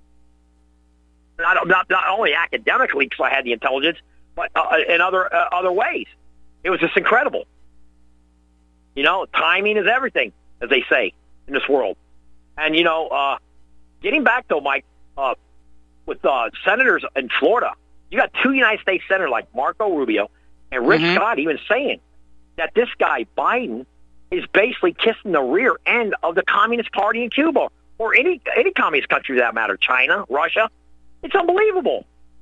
Not not, not only academically because I had the intelligence, but uh, in other uh, other ways. It was just incredible. You know, timing is everything, as they say in this world. And you know, uh, getting back though, Mike, uh, with uh, senators in Florida, you got two United States senators like Marco Rubio and Rick Mm-hmm. Scott even saying that this guy Biden is basically kissing the rear end of the Communist Party in Cuba, or any any communist country for that matter, China, Russia. It's unbelievable.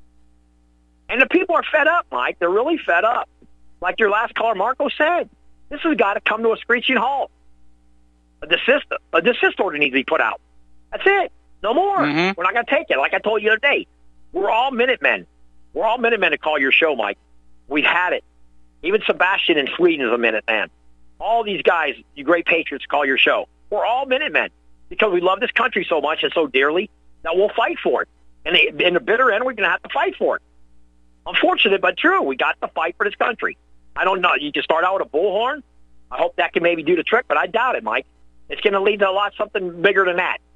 And the people are fed up, Mike. They're really fed up. Like your last caller, Marco, said, this has got to come to a screeching halt. A desist, a desist order needs to be put out. That's it. No more. Mm-hmm. We're not going to take it. Like I told you the other day, we're all Minutemen. We're all Minutemen to call your show, Mike. We've had it. Even Sebastian in Sweden is a Minuteman. All these guys, you great patriots, call your show. We're all Minutemen because we love this country so much and so dearly that we'll fight for it. And they, in the bitter end, we're going to have to fight for it. Unfortunate, but true. We got to fight for this country. I don't know. You can start out with a bullhorn. I hope that can maybe do the trick, but I doubt it, Mike. It's going to lead to a lot something bigger than that.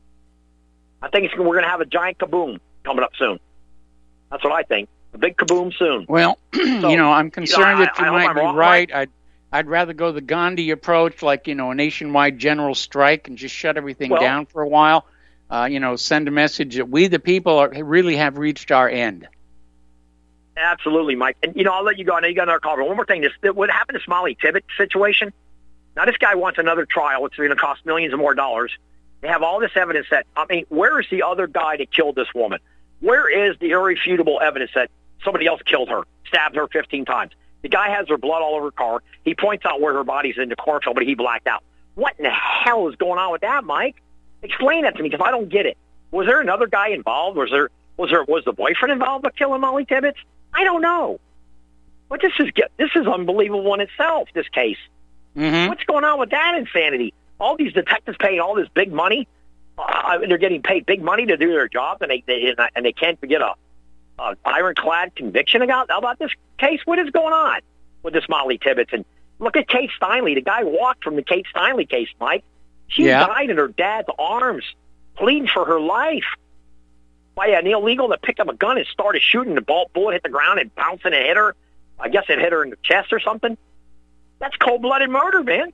I think it's, we're going to have a giant kaboom coming up soon. That's what I think. A big kaboom soon. Well, So, you know, I'm concerned you know, I- that you I hope might I'm be wrong, right. I'd, I'd rather go the Gandhi approach, like, you know, a nationwide general strike and just shut everything Well- down for a while. Uh, you know, send a message that we, the people, are, really have reached our end. Absolutely, Mike. And, you know, I'll let you go. I know you got another call. But one more thing. This, what happened to Smiley Tibbet situation? Now, this guy wants another trial. It's going to cost millions of more dollars. They have all this evidence that, I mean, where is the other guy that killed this woman? Where is the irrefutable evidence that somebody else killed her, stabbed her fifteen times? The guy has her blood all over her car. He points out where her body's in the cornfield, but he blacked out. What in the hell is going on with that, Mike? Explain that to me, because I don't get it. Was there another guy involved? Was there was there was the boyfriend involved with killing Molly Tibbetts? I don't know. But this is this is unbelievable in itself. This case. Mm-hmm. What's going on with that insanity? All these detectives paying all this big money. Uh, they're getting paid big money to do their job, and they, they and they can't get a, a ironclad conviction about about this case. What is going on with this Molly Tibbetts? And look at Kate Steinle. The guy walked from the Kate Steinle case, Mike. She Yeah. died in her dad's arms, pleading for her life. By an illegal that picked up a gun and started shooting. The ball bullet hit the ground and bounced and it hit her. I guess it hit her in the chest or something. That's cold-blooded murder, man.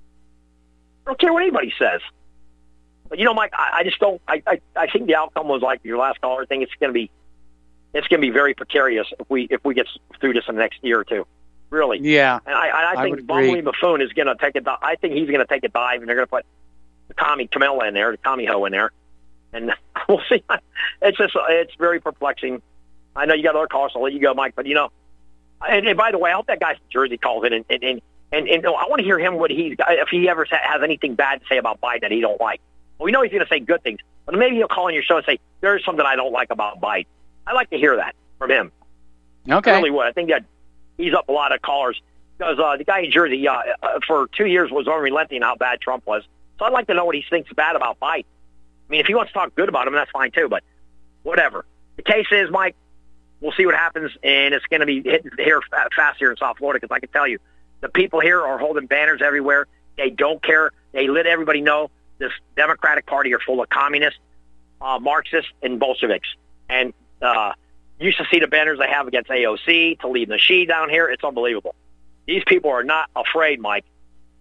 I don't care what anybody says. But, you know, Mike, I, I just don't I, I, I think the outcome was like your last caller thing. It's going to be it's going to be very precarious if we if we get through this in the next year or two. Really. Yeah. And I, I, I I think would agree. Bumbling Buffoon is going to take a di- I think he's going to take a dive, and they're going to put the Tommy Camilla in there, the Tommy Ho in there. And we'll see. It's just it's very perplexing. I know you got other calls, so I'll let you go, Mike. But, you know, and, and by the way, I hope that guy from Jersey calls in, and, and, and, and, and I want to hear him what he's, if he ever has anything bad to say about Biden that he don't like. Well, we know he's going to say good things, but maybe he'll call on your show and say, there's something I don't like about Biden. I'd like to hear that from him. Okay. I really would. I think that he's up a lot of callers because uh, the guy in Jersey uh, uh, for two years was unrelenting how bad Trump was. So I'd like to know what he thinks bad about Biden. I mean, if he wants to talk good about him, that's fine too, but whatever. The case is, Mike, we'll see what happens, and it's going to be hitting here fast here in South Florida because I can tell you, the people here are holding banners everywhere. They don't care. They let everybody know this Democratic Party are full of communists, uh, Marxists, and Bolsheviks. And uh, you should see the banners they have against A O C, to leave Nasheed down here. It's unbelievable. These people are not afraid, Mike.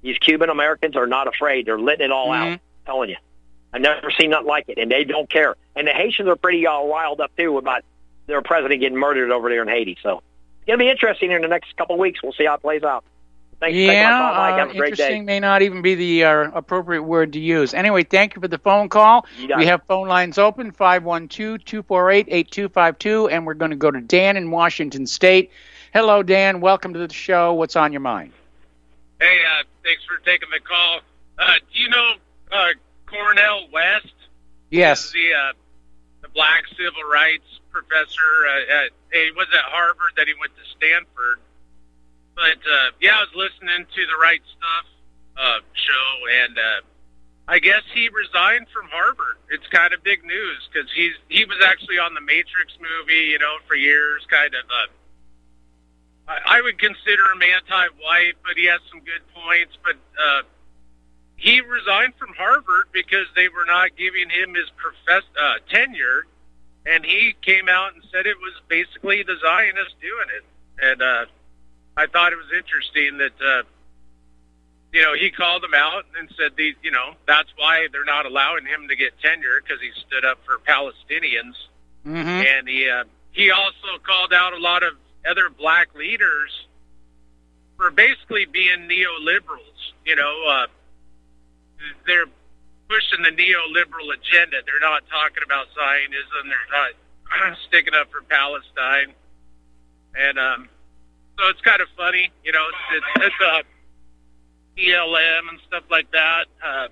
These Cuban Americans are not afraid. They're letting it all Mm-hmm. out. I'm telling you. I've never seen nothing like it, and they don't care. And the Haitians are pretty uh, riled up, too, about their president getting murdered over there in Haiti. So it's going to be interesting in the next couple of weeks. We'll see how it plays out. Thanks yeah, for taking my call, Mike. Have uh, a great interesting day. may not even be the uh, appropriate word to use. Anyway, thank you for the phone call. You got We it. have phone lines open, five one two, two four eight, eight two five two, and we're going to go to Dan in Washington State. Hello, Dan. Welcome to the show. What's on your mind? Hey, uh, thanks for taking the call. Uh, do you know uh, Cornel West? Yes. The uh, the black civil rights professor. Uh, at, he was at Harvard, then he went to Stanford. But, uh, yeah, I was listening to the Right Stuff uh, show, and uh, I guess he resigned from Harvard. It's kind of big news because he's he was actually on the Matrix movie, you know, for years, kind of. Uh, I, I would consider him anti-white, but he has some good points. But uh, he resigned from Harvard because they were not giving him his profess- uh, tenure, and he came out and said it was basically the Zionists doing it. And uh, I thought it was interesting that, uh, you know, he called them out and said, the, you know, that's why they're not allowing him to get tenure because he stood up for Palestinians. Mm-hmm. And he uh, he also called out a lot of other black leaders for basically being neoliberals. You know, uh, they're pushing the neoliberal agenda. They're not talking about Zionism. They're not sticking up for Palestine. And um, so it's kind of funny, you know, it's, it's, it's uh, B L M and stuff like that. Uh,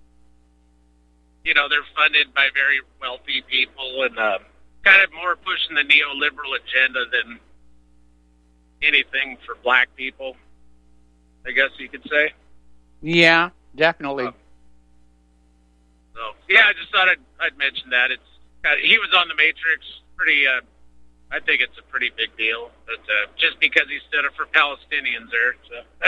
you know, they're funded by very wealthy people and uh, kind of more pushing the neoliberal agenda than anything for black people, I guess you could say. Yeah, definitely. Uh, so, yeah, I just thought I'd, I'd mention that. It's kind of, he was on the Matrix, pretty, uh, I think it's a pretty big deal, but uh, just because he stood up for Palestinians there. So.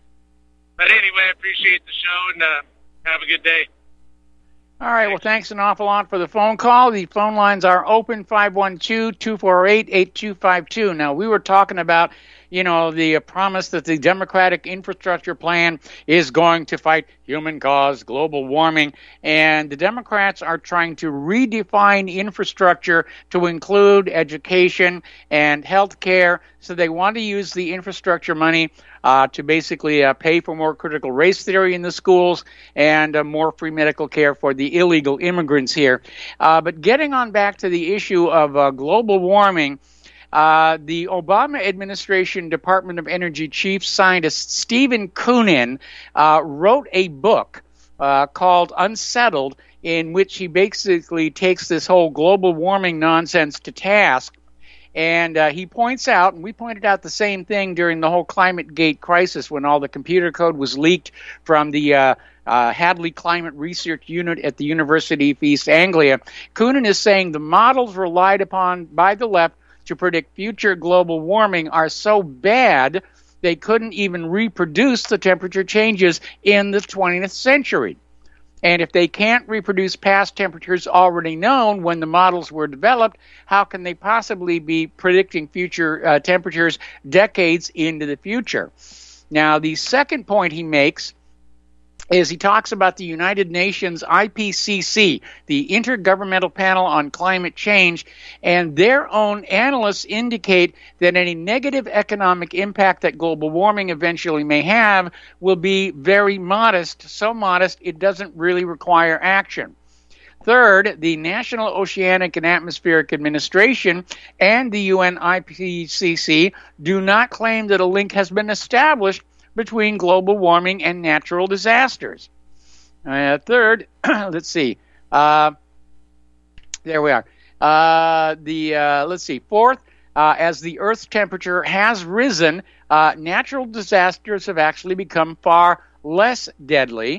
But anyway, I appreciate the show, and uh, have a good day. All right, well, thanks an awful lot for the phone call. The phone lines are open, five one two, two four eight, eight two five two. Now, we were talking about, you know, the uh, promise that the Democratic infrastructure plan is going to fight human-caused global warming, and the Democrats are trying to redefine infrastructure to include education and health care, so they want to use the infrastructure money Uh, to basically uh, pay for more critical race theory in the schools and uh, more free medical care for the illegal immigrants here. Uh, but getting on back to the issue of uh, global warming, uh, the Obama administration Department of Energy chief scientist Stephen Koonin uh, wrote a book uh, called Unsettled, in which he basically takes this whole global warming nonsense to task. And uh, he points out, and we pointed out the same thing during the whole ClimateGate crisis when all the computer code was leaked from the uh, uh, Hadley Climate Research Unit at the University of East Anglia. Koonin is saying the models relied upon by the left to predict future global warming are so bad they couldn't even reproduce the temperature changes in the twentieth century. And if they can't reproduce past temperatures already known when the models were developed, how can they possibly be predicting future uh, temperatures decades into the future? Now, the second point he makes is he talks about the United Nations I P C C, the Intergovernmental Panel on Climate Change, and their own analysts indicate that any negative economic impact that global warming eventually may have will be very modest, so modest it doesn't really require action. Third, the National Oceanic and Atmospheric Administration and the U N I P C C do not claim that a link has been established between global warming and natural disasters. Uh, third, let's see. Uh, there we are. Uh, the uh, let's see. Fourth, uh, as the Earth's temperature has risen, uh, natural disasters have actually become far less deadly.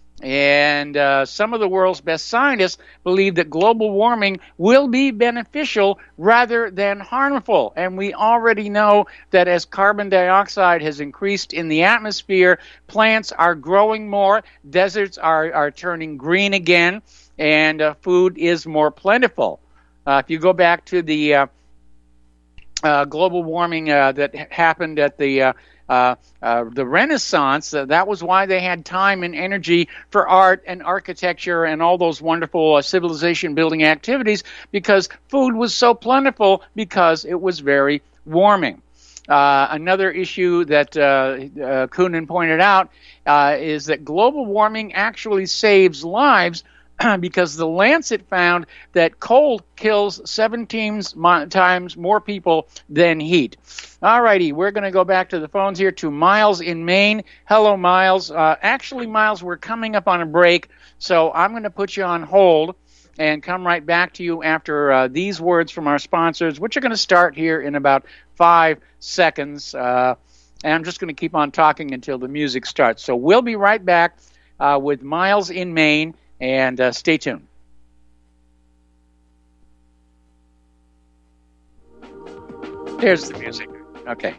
And uh, some of the world's best scientists believe that global warming will be beneficial rather than harmful. And we already know that as carbon dioxide has increased in the atmosphere, plants are growing more, deserts are, are turning green again, and uh, food is more plentiful. Uh, if you go back to the uh, uh, global warming uh, that happened at the uh, uh, uh, the Renaissance, uh, that was why they had time and energy for art and architecture and all those wonderful uh, civilization-building activities, because food was so plentiful because it was very warming. Uh, another issue that uh, uh, Coonan pointed out uh, is that global warming actually saves lives because the Lancet found that cold kills seventeen times more people than heat. All righty, we're going to go back to the phones here to Miles in Maine. Hello, Miles. Uh, actually, Miles, we're coming up on a break, so I'm going to put you on hold and come right back to you after uh, these words from our sponsors, which are going to start here in about five seconds. Uh, and I'm just going to keep on talking until the music starts. So we'll be right back uh, with Miles in Maine, and uh, stay tuned. There's the music. Okay.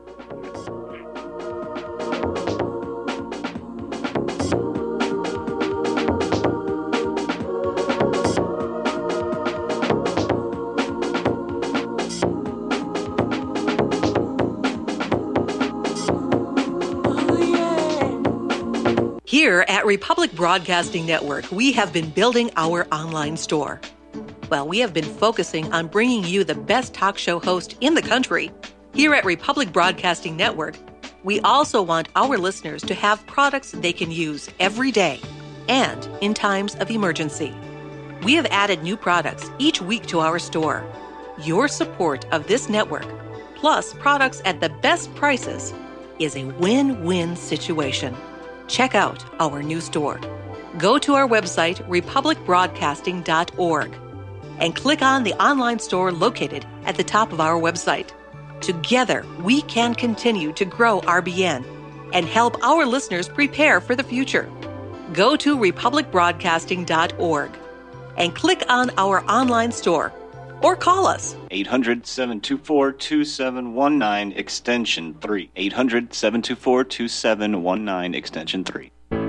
Here at Republic Broadcasting Network, we have been building our online store. Well, we have been focusing on bringing you the best talk show host in the country. Here at Republic Broadcasting Network, we also want our listeners to have products they can use every day and in times of emergency. We have added new products each week to our store. Your support of this network, plus products at the best prices, is a win-win situation. Check out our new store. Go to our website, republic broadcasting dot org, and click on the online store located at the top of our website. Together, we can continue to grow R B N and help our listeners prepare for the future. Go to republic broadcasting dot org and click on our online store or call us. eight hundred, seven two four, two seven one nine, extension three. eight hundred, seven two four, two seven one nine, extension three.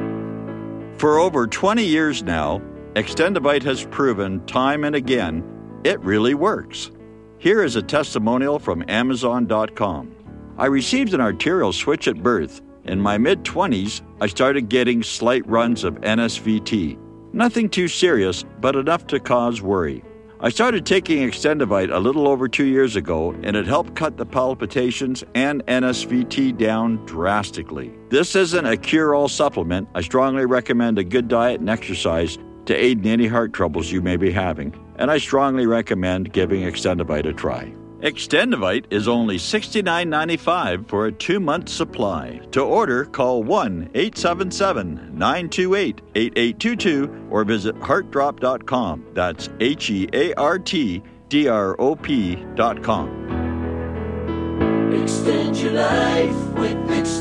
For over twenty years now, Extendivite has proven time and again it really works. Here is a testimonial from amazon dot com. I received an arterial switch at birth. In my mid-twenties, I started getting slight runs of N S V T. Nothing too serious, but enough to cause worry. I started taking Extendivite a little over two years ago, and it helped cut the palpitations and N S V T down drastically. This isn't a cure-all supplement. I strongly recommend a good diet and exercise to aid in any heart troubles you may be having, and I strongly recommend giving Extendivite a try. Extendivite is only sixty-nine ninety-five for a two-month supply. To order, call one eight seven seven, nine two eight, eight eight two two or visit heart drop dot com. That's H E A R T D R O P dot com. Extend your life with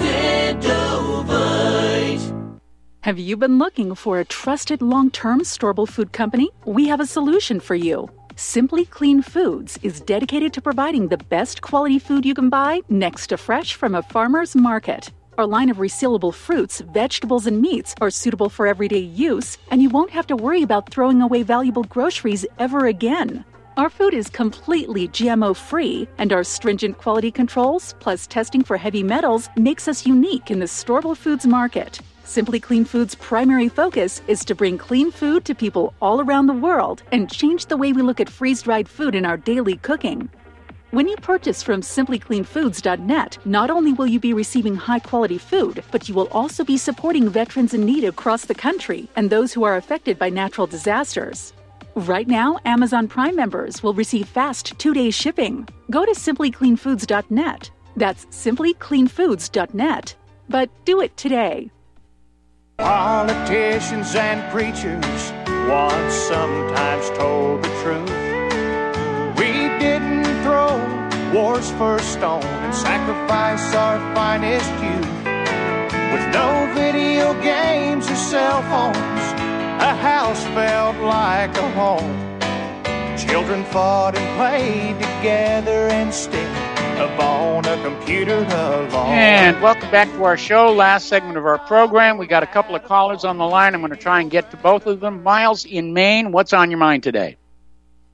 Extendivite. Have you been looking for a trusted long-term storable food company? We have a solution for you. Simply Clean Foods is dedicated to providing the best quality food you can buy next to fresh from a farmer's market. Our line of resealable fruits, vegetables, and meats are suitable for everyday use, and you won't have to worry about throwing away valuable groceries ever again. Our food is completely G M O-free, and our stringent quality controls, plus testing for heavy metals, makes us unique in the storable foods market. Simply Clean Foods' primary focus is to bring clean food to people all around the world and change the way we look at freeze-dried food in our daily cooking. When you purchase from simply clean foods dot net, not only will you be receiving high-quality food, but you will also be supporting veterans in need across the country and those who are affected by natural disasters. Right now, Amazon Prime members will receive fast two-day shipping. Go to simply clean foods dot net. That's simply clean foods dot net. But do it today. Politicians and preachers once sometimes told the truth. We didn't throw war's first stone and sacrifice our finest youth. With no video games or cell phones, a house felt like a home. Children fought and played together instead of on a computer alone. And welcome back to our show, last segment of our program. We got a couple of callers on the line. I'm going to try and get to both of them. Miles in Maine, what's on your mind today?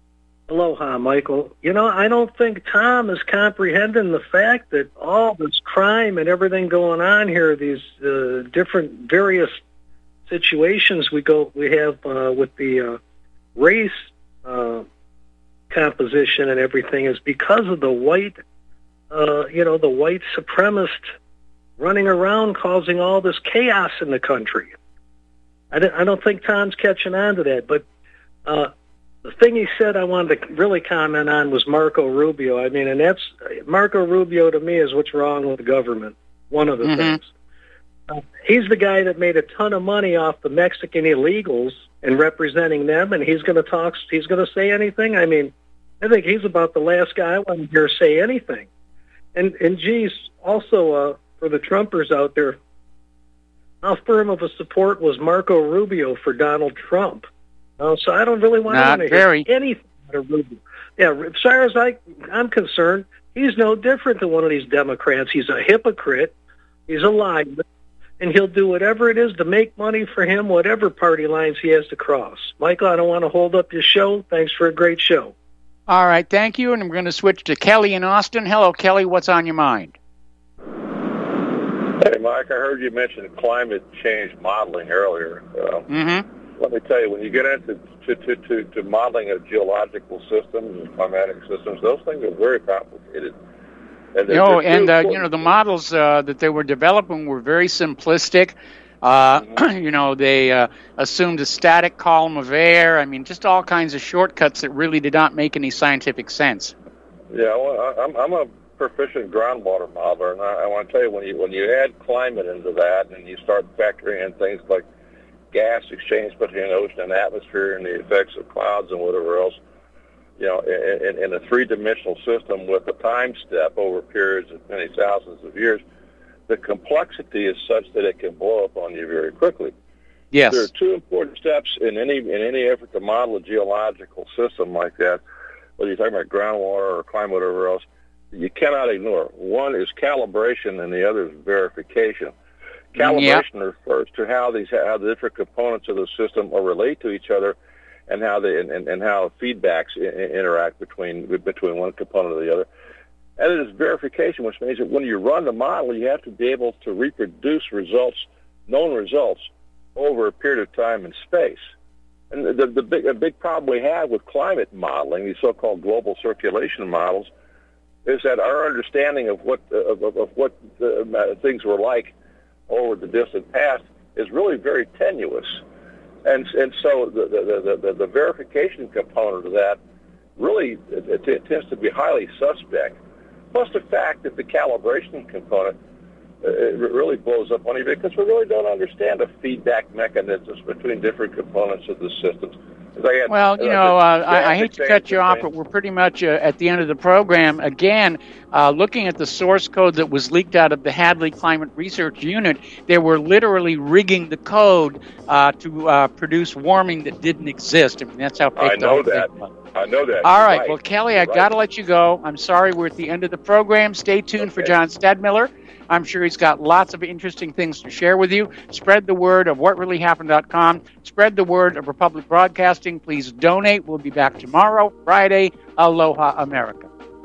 Aloha, Michael. You know, I don't think Tom is comprehending the fact that all this crime and everything going on here, these uh, different various situations we go we have uh, with the uh, race uh, composition and everything is because of the white, uh, you know, the white supremacist running around causing all this chaos in the country. I don't, I don't think Tom's catching on to that, but uh, the thing he said I wanted to really comment on was Marco Rubio. I mean, and that's, Marco Rubio to me is what's wrong with the government, one of the mm-hmm. things. Uh, he's the guy that made a ton of money off the Mexican illegals and representing them, and he's going to talk, he's going to say anything? I mean, I think he's about the last guy I want to hear say anything. And, and geez, also uh, for the Trumpers out there, how firm of a support was Marco Rubio for Donald Trump? Uh, so I don't really want Not to very. hear anything out of Rubio. Yeah, as far as I, I'm concerned, he's no different than one of these Democrats. He's a hypocrite. He's a liar. And he'll do whatever it is to make money for him, whatever party lines he has to cross. Michael, I don't want to hold up your show. Thanks for a great show. All right, thank you. And I'm going to switch to Kelly in Austin. Hello, Kelly. What's on your mind? Hey, Mike, I heard you mention climate change modeling earlier. Uh, mm-hmm. Let me tell you, when you get into to, to, to, to modeling of geological systems and climatic systems, those things are very complicated. And you know, and uh, you know, the models uh, that they were developing were very simplistic. Uh, mm-hmm. You know, they uh, assumed a static column of air. I mean, just all kinds of shortcuts that really did not make any scientific sense. Yeah, well, I'm, I'm a proficient groundwater modeler, and I, I want to tell you, when you when you add climate into that, and you start factoring in things like gas exchange between ocean and atmosphere and the effects of clouds and whatever else, you know, in, in a three-dimensional system with a time step over periods of many thousands of years, the complexity is such that it can blow up on you very quickly. Yes. There are two important steps in any in any effort to model a geological system like that, whether you're talking about groundwater or climate or whatever else, you cannot ignore. One is calibration and the other is verification. Calibration yep. refers to how these how the different components of the system are relate to each other, and how they and, and, and how feedbacks I- interact between between one component or the other. And it is verification, which means that when you run the model, you have to be able to reproduce results, known results, over a period of time and space. And the, the big a big problem we have with climate modeling, these so-called global circulation models, is that our understanding of what of, of, of what uh, things were like over the distant past is really very tenuous, and and so the the, the, the verification component of that really it, it tends to be highly suspect. Plus the fact that the calibration component uh, it really blows up on you because we really don't understand the feedback mechanisms between different components of the systems. Had, well, you uh, know, uh, I, I hate to cut you off, but we're pretty much uh, at the end of the program. Again, uh, looking at the source code that was leaked out of the Hadley Climate Research Unit, they were literally rigging the code uh, to uh, produce warming that didn't exist. I mean, that's how fake I the know whole that. thing was. I know that. All right. right. Well, Kelly, You're I right. got to let you go. I'm sorry we're at the end of the program. Stay tuned okay. for John Stadmiller. I'm sure he's got lots of interesting things to share with you. Spread the word of what really happened dot com. Spread the word of Republic Broadcasting. Please donate. We'll be back tomorrow, Friday. Aloha, America.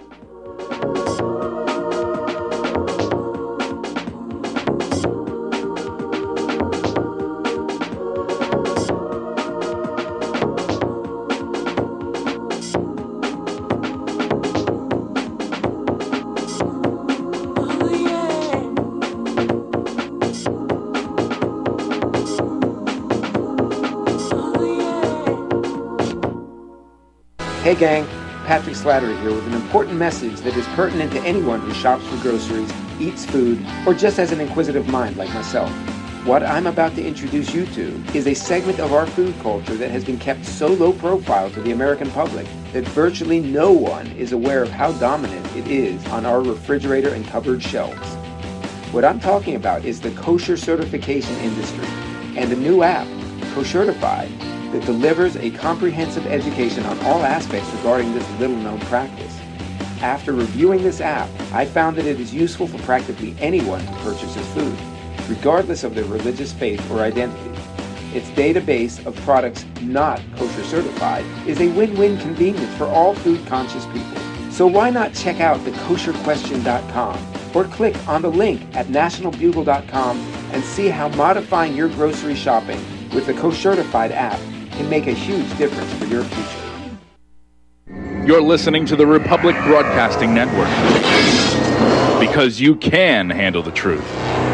Hey gang, Patrick Slattery here with an important message that is pertinent to anyone who shops for groceries, eats food, or just has an inquisitive mind like myself. What I'm about to introduce you to is a segment of our food culture that has been kept so low profile to the American public that virtually no one is aware of how dominant it is on our refrigerator and cupboard shelves. What I'm talking about is the kosher certification industry and a new app, Koshertified, that delivers a comprehensive education on all aspects regarding this little-known practice. After reviewing this app, I found that it is useful for practically anyone who purchases food, regardless of their religious faith or identity. its database of products not kosher certified is a win-win convenience for all food-conscious people. So why not check out the kosher question dot com or click on the link at national bugle dot com and see how modifying your grocery shopping with the Kosher-tified app can make a huge difference for your future. You're listening to the Republic Broadcasting Network, because you can handle the truth.